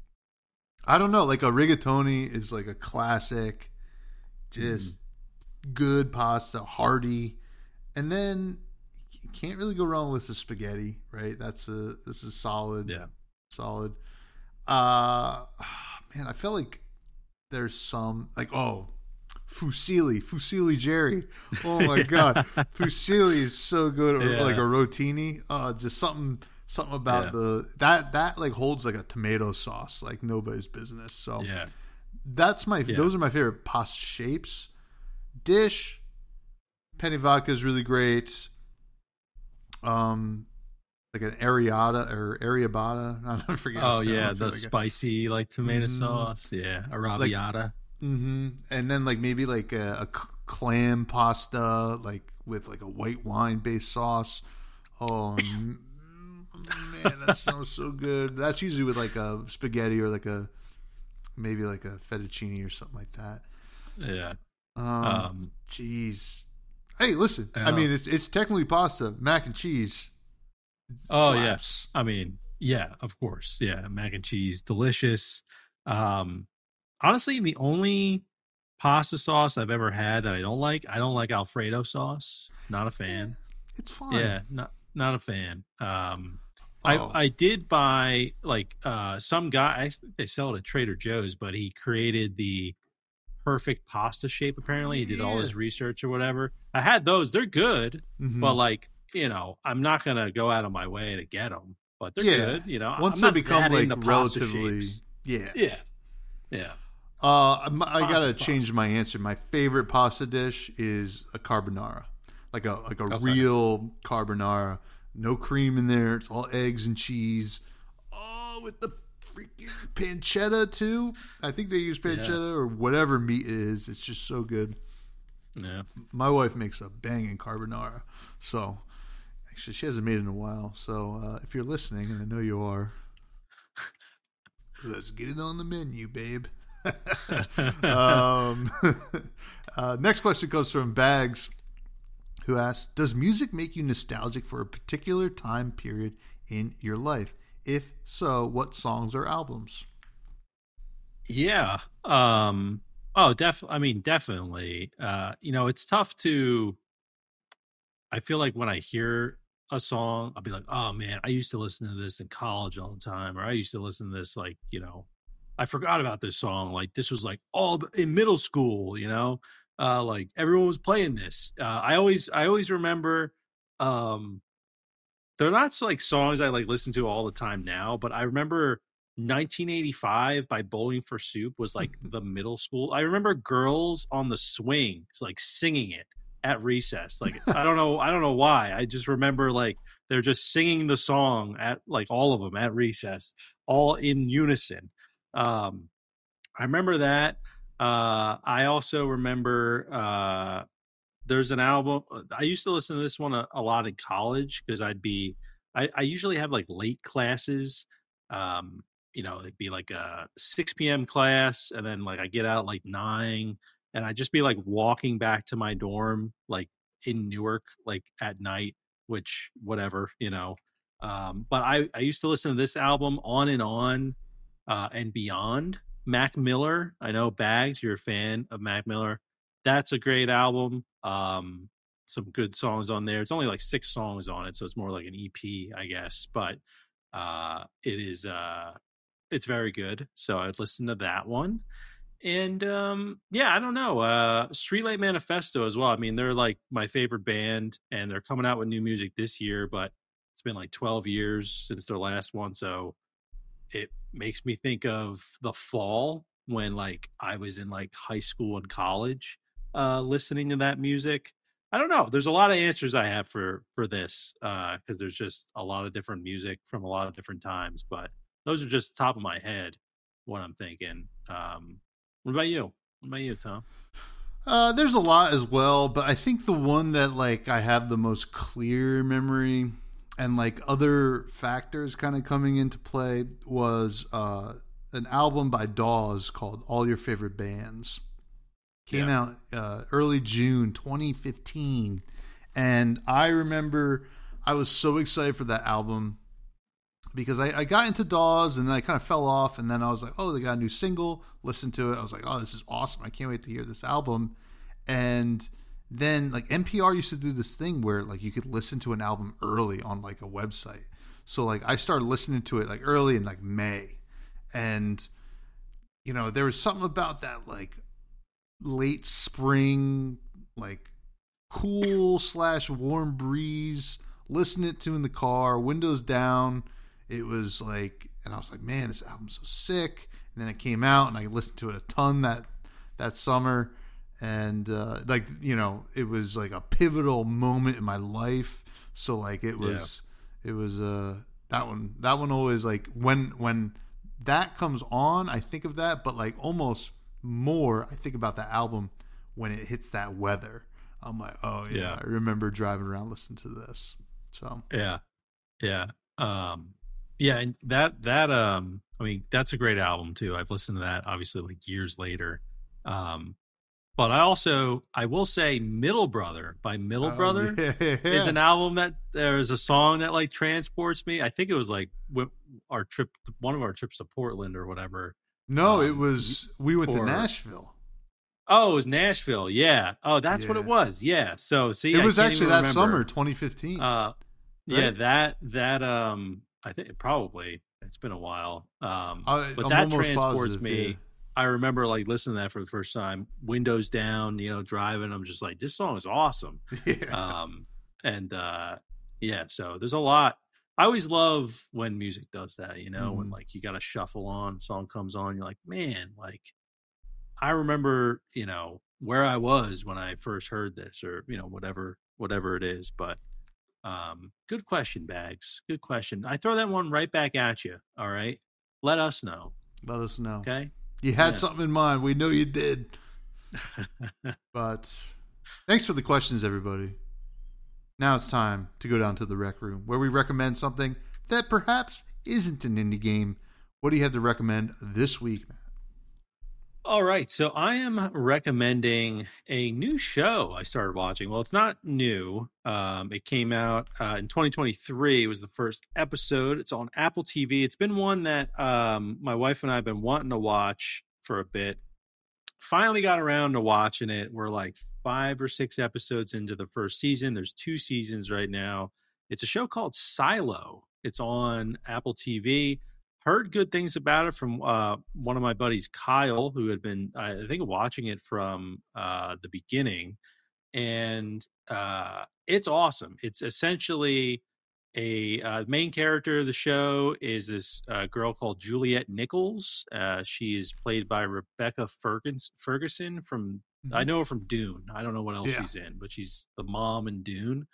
I don't know, like a rigatoni is like a classic, just good pasta, hearty, and then you can't really go wrong with the spaghetti, right? This is solid, Yeah. solid. Man, I feel like there's some like Fusilli Jerry. Oh my god, Fusilli is so good. Or Yeah. like a rotini. Just something about that like holds like a tomato sauce like nobody's business. So Yeah. those are my favorite pasta shapes. Dish, penny vodka is really great. Like an Ariabata. I forget. Oh yeah, the spicy like tomato sauce. Yeah, arrabbiata. And then like maybe like a clam pasta, like with like a white wine based sauce. Oh man, that sounds so good. That's usually with like a spaghetti or like a maybe like a fettuccine or something like that. Yeah. Jeez. Hey, listen. I mean, it's technically pasta, mac and cheese. Oh slaps. yes. I mean, yeah, of course. Yeah, mac and cheese, delicious. Honestly, the only pasta sauce I've ever had that I don't like Alfredo sauce. Not a fan. It's fine. Yeah, not a fan. Oh. I did buy like some guy. I think they sell it at Trader Joe's, but he created the perfect pasta shape. Apparently, he did all his research or whatever. I had those; they're good, but like I'm not gonna go out of my way to get them. But they're good. Once they become like relatively, yeah. I gotta change my answer. My favorite pasta dish is a carbonara, like a real carbonara. No cream in there. It's all eggs and cheese. Oh, with the freaking pancetta too. I think they use pancetta or whatever meat it is. It's just so good. Yeah. My wife makes a banging carbonara. So actually, she hasn't made it in a while. So if you're listening, and I know you are, let's get it on the menu, babe. Next question comes from Bags, who asks, does music make you nostalgic for a particular time period in your life? If so, what songs or albums? Yeah. Definitely. It's tough to. I feel like when I hear a song, I'll be like, oh man, I used to listen to this in college all the time, or I used to listen to this I forgot about this song. Like this was like all in middle school, like everyone was playing this. I always remember, um, they're not like songs I like listen to all the time now, but I remember 1985 by Bowling for Soup was like the middle school. I remember girls on the swing like singing it at recess. Like I don't know why. I just remember like they're just singing the song at like all of them at recess, all in unison. I remember that. I also remember there's an album. I used to listen to this one a lot in college because I usually have like late classes. It'd be like a 6 p.m. class, and then like I get out at like 9, and I'd just be like walking back to my dorm, like in Newark, like at night, which whatever. But I used to listen to this album On and On, and Beyond. Mac Miller. I know Bags, you're a fan of Mac Miller. That's a great album. Some good songs on there. It's only like 6 songs on it, so it's more like an EP, I guess. But it's very good. So I'd listen to that one. And I don't know. Streetlight Manifesto as well. I mean, they're like my favorite band, and they're coming out with new music this year, but it's been like 12 years since their last one, so it makes me think of the fall when like I was in like high school and college, listening to that music. I don't know. There's a lot of answers I have for this, because there's just a lot of different music from a lot of different times. But those are just top of my head what I'm thinking. What about you? What about you, Tom? There's a lot as well, but I think the one that like I have the most clear memory and like other factors kind of coming into play was an album by Dawes called All Your Favorite Bands. Came out early June 2015. And I remember I was so excited for that album because I got into Dawes and then I kind of fell off. And then I was like, oh, they got a new single. Listened to it. I was like, oh, this is awesome. I can't wait to hear this album. And then like NPR used to do this thing where like you could listen to an album early on like a website. So like I started listening to it like early in like May. And there was something about that like late spring, like cool / warm breeze, listening to in the car, windows down. It was like, and I was like, man, this album's so sick. And then it came out and I listened to it a ton that summer. And it was like a pivotal moment in my life. So like it was that one always like when that comes on, I think of that, but like almost more I think about that album when it hits that weather. I'm like, oh yeah. I remember driving around listening to this. So and that I mean, that's a great album too. I've listened to that obviously like years later. But I will say Middle Brother by Middle Brother is an album that there's a song that like transports me. I think it was like one of our trips to Portland or whatever. No, it was, we went to Nashville. Oh, it was Nashville. Yeah. Oh, that's what it was. Yeah. So see, it was actually that summer, 2015. Right? Yeah, that I think probably it's been a while. But that transports me. Yeah. I remember like listening to that for the first time, windows down, driving. I'm just like, this song is awesome. Yeah. So there's a lot. I always love when music does that, when like you got to shuffle on, song comes on, you're like, man, like I remember, where I was when I first heard this or, whatever it is. But good question, Bags. Good question. I throw that one right back at you. All right. Let us know. Let us know. Okay. You had something in mind. We know you did. But thanks for the questions, everybody. Now it's time to go down to the rec room where we recommend something that perhaps isn't an indie game. What do you have to recommend this week, Matt? All right. So I am recommending a new show I started watching. Well, it's not new. It came out in 2023. It was the first episode. It's on Apple TV. It's been one that my wife and I have been wanting to watch for a bit. Finally got around to watching it. We're like 5 or 6 episodes into the first season. There's 2 seasons right now. It's a show called Silo. It's on Apple TV. heard good things about it from one of my buddies, Kyle, who had been, I think, watching it from the beginning, and it's awesome. It's essentially a main character of the show is this girl called Juliet Nichols. She is played by Rebecca Ferguson from, I know her from Dune. I don't know what else she's in, but she's the mom in Dune.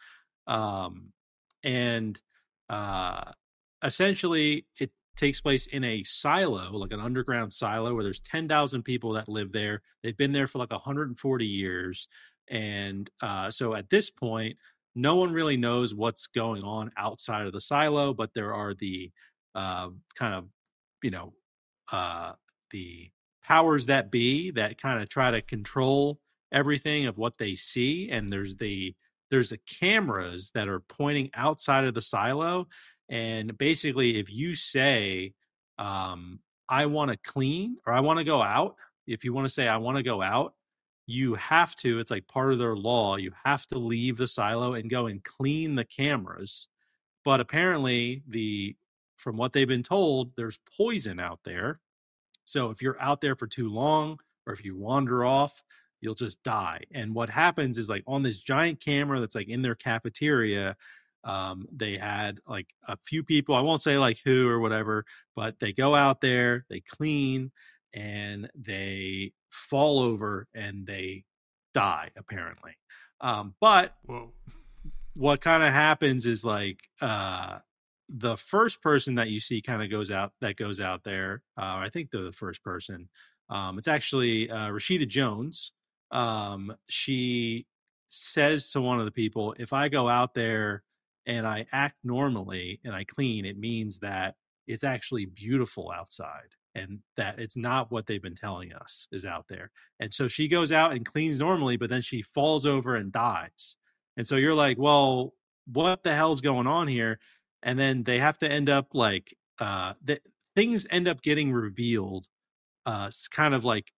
And essentially it takes place in a silo, like an underground silo, where there's 10,000 people that live there. They've been there for like 140 years. And so at this point, no one really knows what's going on outside of the silo, but there are the kind of, the powers that be that kind of try to control everything of what they see. And there's the cameras that are pointing outside of the silo. And basically, if you say, I want to clean or I want to go out, if you want to say, I want to go out, you have to, it's like part of their law, you have to leave the silo and go and clean the cameras. But apparently, from what they've been told, there's poison out there. So if you're out there for too long or if you wander off, you'll just die. And what happens is, like, on this giant camera that's like in their cafeteria, they had like a few people, I won't say like who or whatever, but they go out there, they clean, and they fall over and they die, apparently. But Whoa. What kind of happens is, like, the first person that you see kind of goes out there. I think they're the first person. It's actually Rashida Jones. She says to one of the people, if I go out there and I act normally and I clean, it means that it's actually beautiful outside and that it's not what they've been telling us is out there. And so she goes out and cleans normally, but then she falls over and dies. And so you're like, well, what the hell's going on here? And then they have to end up like, things end up getting revealed, kind of like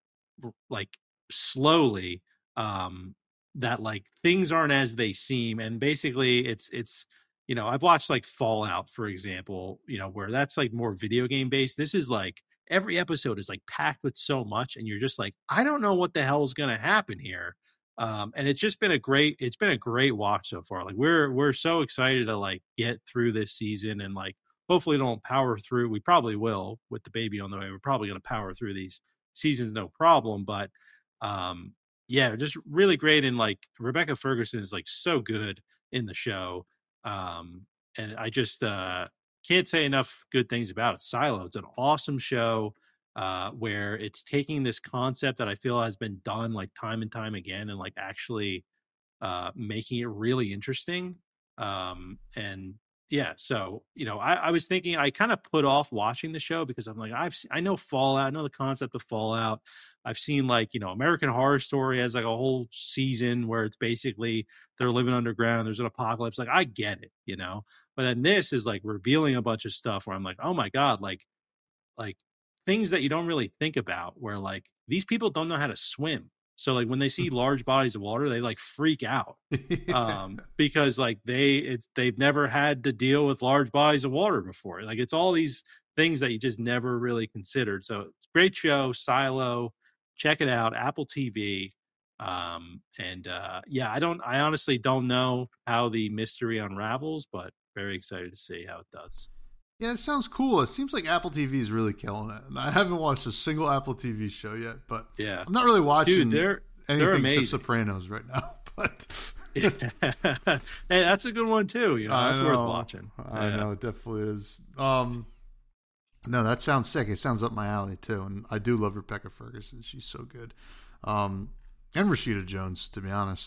slowly, that like things aren't as they seem. And basically it's, I've watched like Fallout, for example, where that's like more video game based. This is like every episode is like packed with so much, and you're just like, I don't know what the hell is going to happen here. And it's been a great watch so far. Like we're so excited to like get through this season, and like hopefully don't power through. We probably will with the baby on the way. We're probably going to power through these seasons, no problem. But yeah, just really great. And like Rebecca Ferguson is like so good in the show. And I just can't say enough good things about it. Silo, it's an awesome show. Where it's taking this concept that I feel has been done like time and time again, and like actually making it really interesting. And yeah, so I was thinking, I kind of put off watching the show because I'm like, I know Fallout, I know the concept of Fallout. I've seen like American Horror Story has like a whole season where it's basically they're living underground, there's an apocalypse. Like I get it, but then this is like revealing a bunch of stuff where I'm like, oh my god, like things that you don't really think about, where like these people don't know how to swim. So like when they see large bodies of water, they like freak out, because like they've never had to deal with large bodies of water before. Like it's all these things that you just never really considered. So it's a great show, Silo. Check it out, Apple TV. Yeah, I honestly don't know how the mystery unravels, but very excited to see how it does. Yeah, it sounds cool. It seems like Apple TV is really killing it. And I haven't watched a single Apple TV show yet, but yeah, I'm not really watching anything except Sopranos right now. But yeah. Hey, that's a good one too. That's worth watching. I know, it definitely is. No, that sounds sick. It sounds up my alley too, and I do love Rebecca Ferguson. She's so good, and Rashida Jones, to be honest.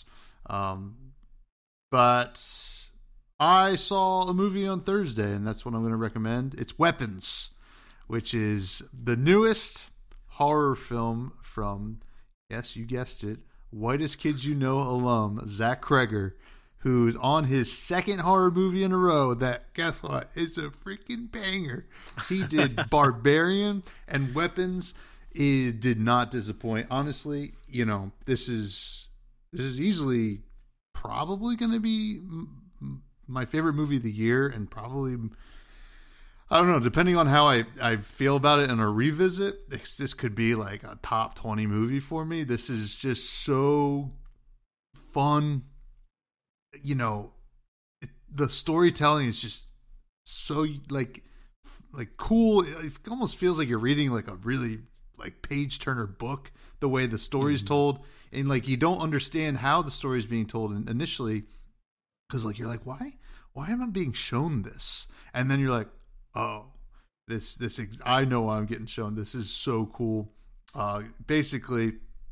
But I saw a movie on Thursday, and that's what I'm going to recommend. It's Weapons, which is the newest horror film from, yes, you guessed it, Whitest Kids You Know alum, Zach Cregger, who's on his second horror movie in a row that, guess what, is a freaking banger. He did Barbarian, and Weapons did not disappoint. Honestly, this is easily probably going to be my favorite movie of the year, and probably I don't know. Depending on how I feel about it in a revisit, this could be like a top 20 movie for me. This is just so fun. You know, the storytelling is just so like cool. It almost feels like you're reading like a really like page turner book. The way the story's told, and like you don't understand how the story is being told initially, because like you're like, why am I being shown this? And then you're like, oh, this I know why I'm getting shown. This is so cool. Basically,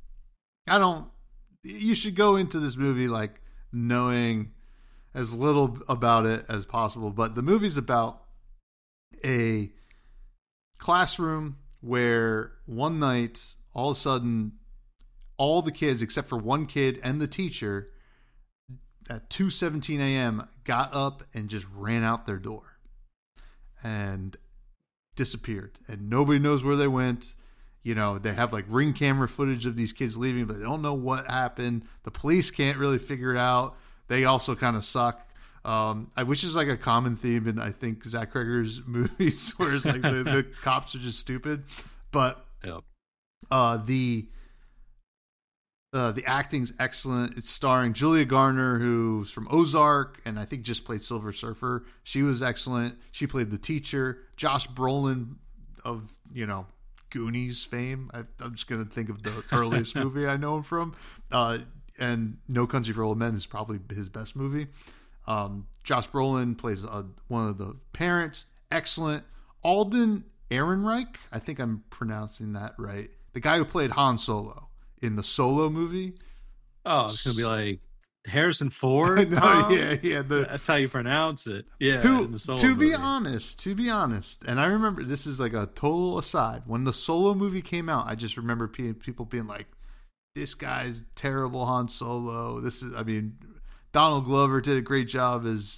you should go into this movie like knowing as little about it as possible. But the movie's about a classroom where one night, all of a sudden, all the kids except for one kid and the teacher at 2:17 a.m. got up and just ran out their door and disappeared. And nobody knows where they went. You know, they have like ring camera footage of these kids leaving, but they don't know what happened. The police can't really figure it out. They also kind of suck. Which is like a common theme in, I think, Zach Cregger's movies, where it's like the cops are just stupid. But the acting's excellent. It's starring Julia Garner, who's from Ozark, and I think just played Silver Surfer. She was excellent. She played the teacher. Josh Brolin of, Goonies fame. I'm just going to think of the earliest movie I know him from. And No Country for Old Men is probably his best movie. Josh Brolin plays one of the parents. Excellent. Alden Ehrenreich, I think I'm pronouncing that right. The guy who played Han Solo in the Solo movie. Oh, it's going to be like Harrison Ford? No, yeah. That's how you pronounce it. Yeah. In the Solo movie. To be honest, and I remember, this is like a total aside, when the Solo movie came out, I just remember people being like, this guy's terrible Han Solo. Donald Glover did a great job as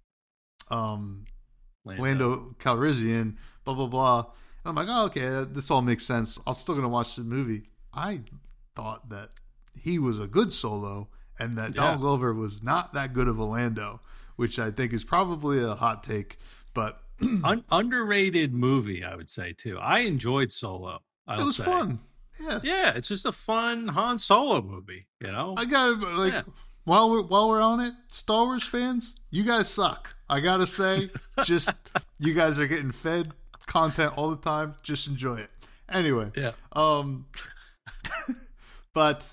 Lando Calrissian, blah, blah, blah. And I'm like, oh, okay, this all makes sense. I'm still going to watch the movie. I thought that he was a good Solo and that Donald Glover was not that good of a Lando, which I think is probably a hot take. But underrated movie, I would say, too. I enjoyed Solo. It was fun. Yeah, it's just a fun Han Solo movie, I got while we're on it, Star Wars fans, you guys suck. I gotta say, just you guys are getting fed content all the time. Just enjoy it. Anyway, but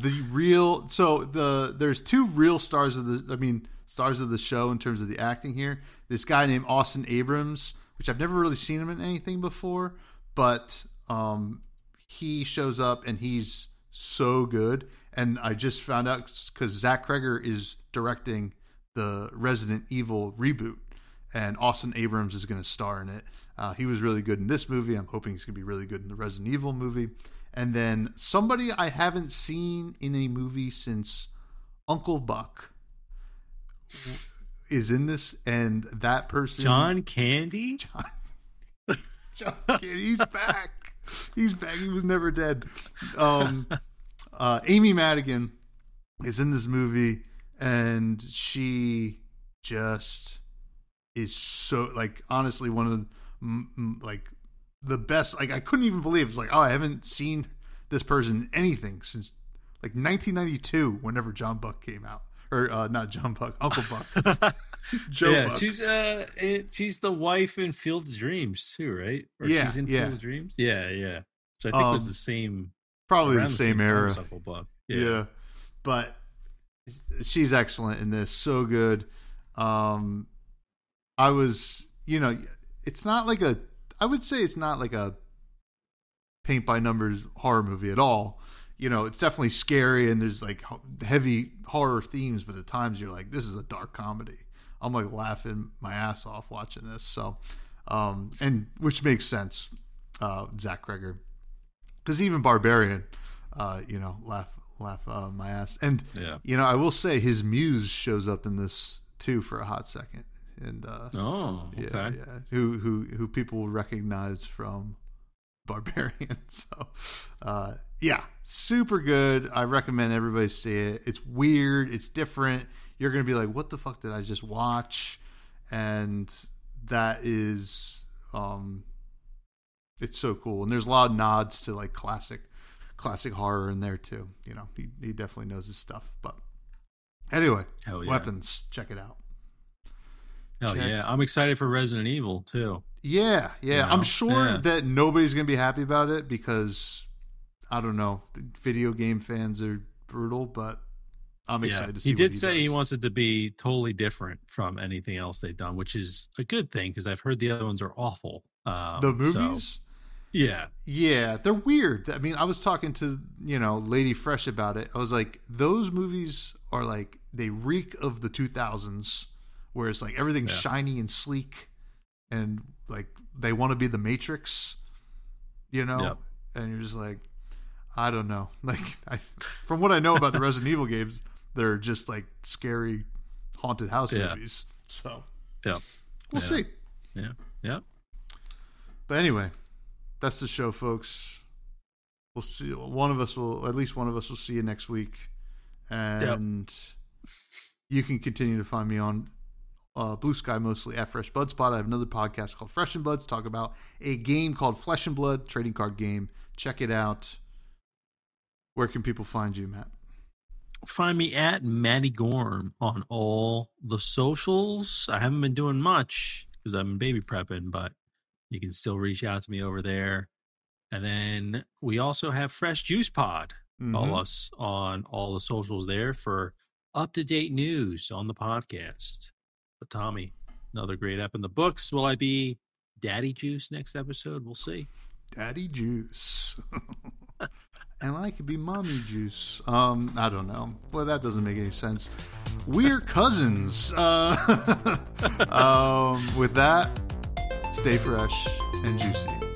there's two real stars of the show in terms of the acting here. This guy named Austin Abrams, which I've never really seen him in anything before, but he shows up and he's so good. And I just found out because Zach Cregger is directing the Resident Evil reboot, and Austin Abrams is going to star in it. He was really good in this movie. I'm hoping he's going to be really good in the Resident Evil movie. And then somebody I haven't seen in a movie since Uncle Buck is in this, and that person... John Candy? John Candy, he's back. He's back. He was never dead. Amy Madigan is in this movie, and she just is so, honestly, one of the best. I couldn't even believe it's I haven't seen this person in anything since 1992, whenever John Buck came out, or not John Buck, Uncle Buck. Joe Buck. She's the wife in Field of Dreams too, right? Or she's in Field of Dreams. Yeah. Which I think was the same. Probably the same era. Uncle Buck. Yeah. But she's excellent in this. So good. I was, it's not I would say it's not like a paint by numbers horror movie at all. It's definitely scary and there's heavy horror themes, but at times you're like, this is a dark comedy. I'm laughing my ass off watching this. So, and which makes sense. Zach Cregger. Because even Barbarian, laugh my ass. And, I will say his muse shows up in this too for a hot second. And okay. Who people will recognize from Barbarian. So, super good. I recommend everybody see it. It's weird. It's different. You're going to be like, what the fuck did I just watch? And that is It's so cool, and there's a lot of nods to like classic horror in there too. You know, he definitely knows his stuff. But anyway, Weapons, check it out. Yeah, I'm excited for Resident Evil too. Yeah. You know? I'm sure that nobody's gonna be happy about it because I don't know, video game fans are brutal, but I'm excited to see. He did say he wants it to be totally different from anything else they've done, which is a good thing because I've heard the other ones are awful. The movies. Yeah, they're weird. I mean, I was talking to, Lady Fresh about it. I was like, those movies are like, they reek of the 2000s, where it's like everything's shiny and sleek, and like they want to be the Matrix, and you're just like, I don't know. Like, from what I know about the Resident Evil games, they're just like scary haunted house movies. So, we'll see. Yeah. But anyway, that's the show, folks. We'll see. At least one of us will see you next week. And you can continue to find me on Blue Sky, mostly at Fresh Blood Spot. I have another podcast called Fresh and Bloods, talk about a game called Flesh and Blood, trading card game. Check it out. Where can people find you, Matt? Find me at Matty Gorm on all the socials. I haven't been doing much because I've been baby prepping, but you can still reach out to me over there. And then we also have Fresh Juice Pod. Follow us on all the socials there for up-to-date news on the podcast. But Tommy, another great app in the books. Will I be Daddy Juice next episode? We'll see. Daddy Juice. And I could be Mommy Juice. I don't know. Well, that doesn't make any sense. We're cousins. With that, stay fresh and juicy.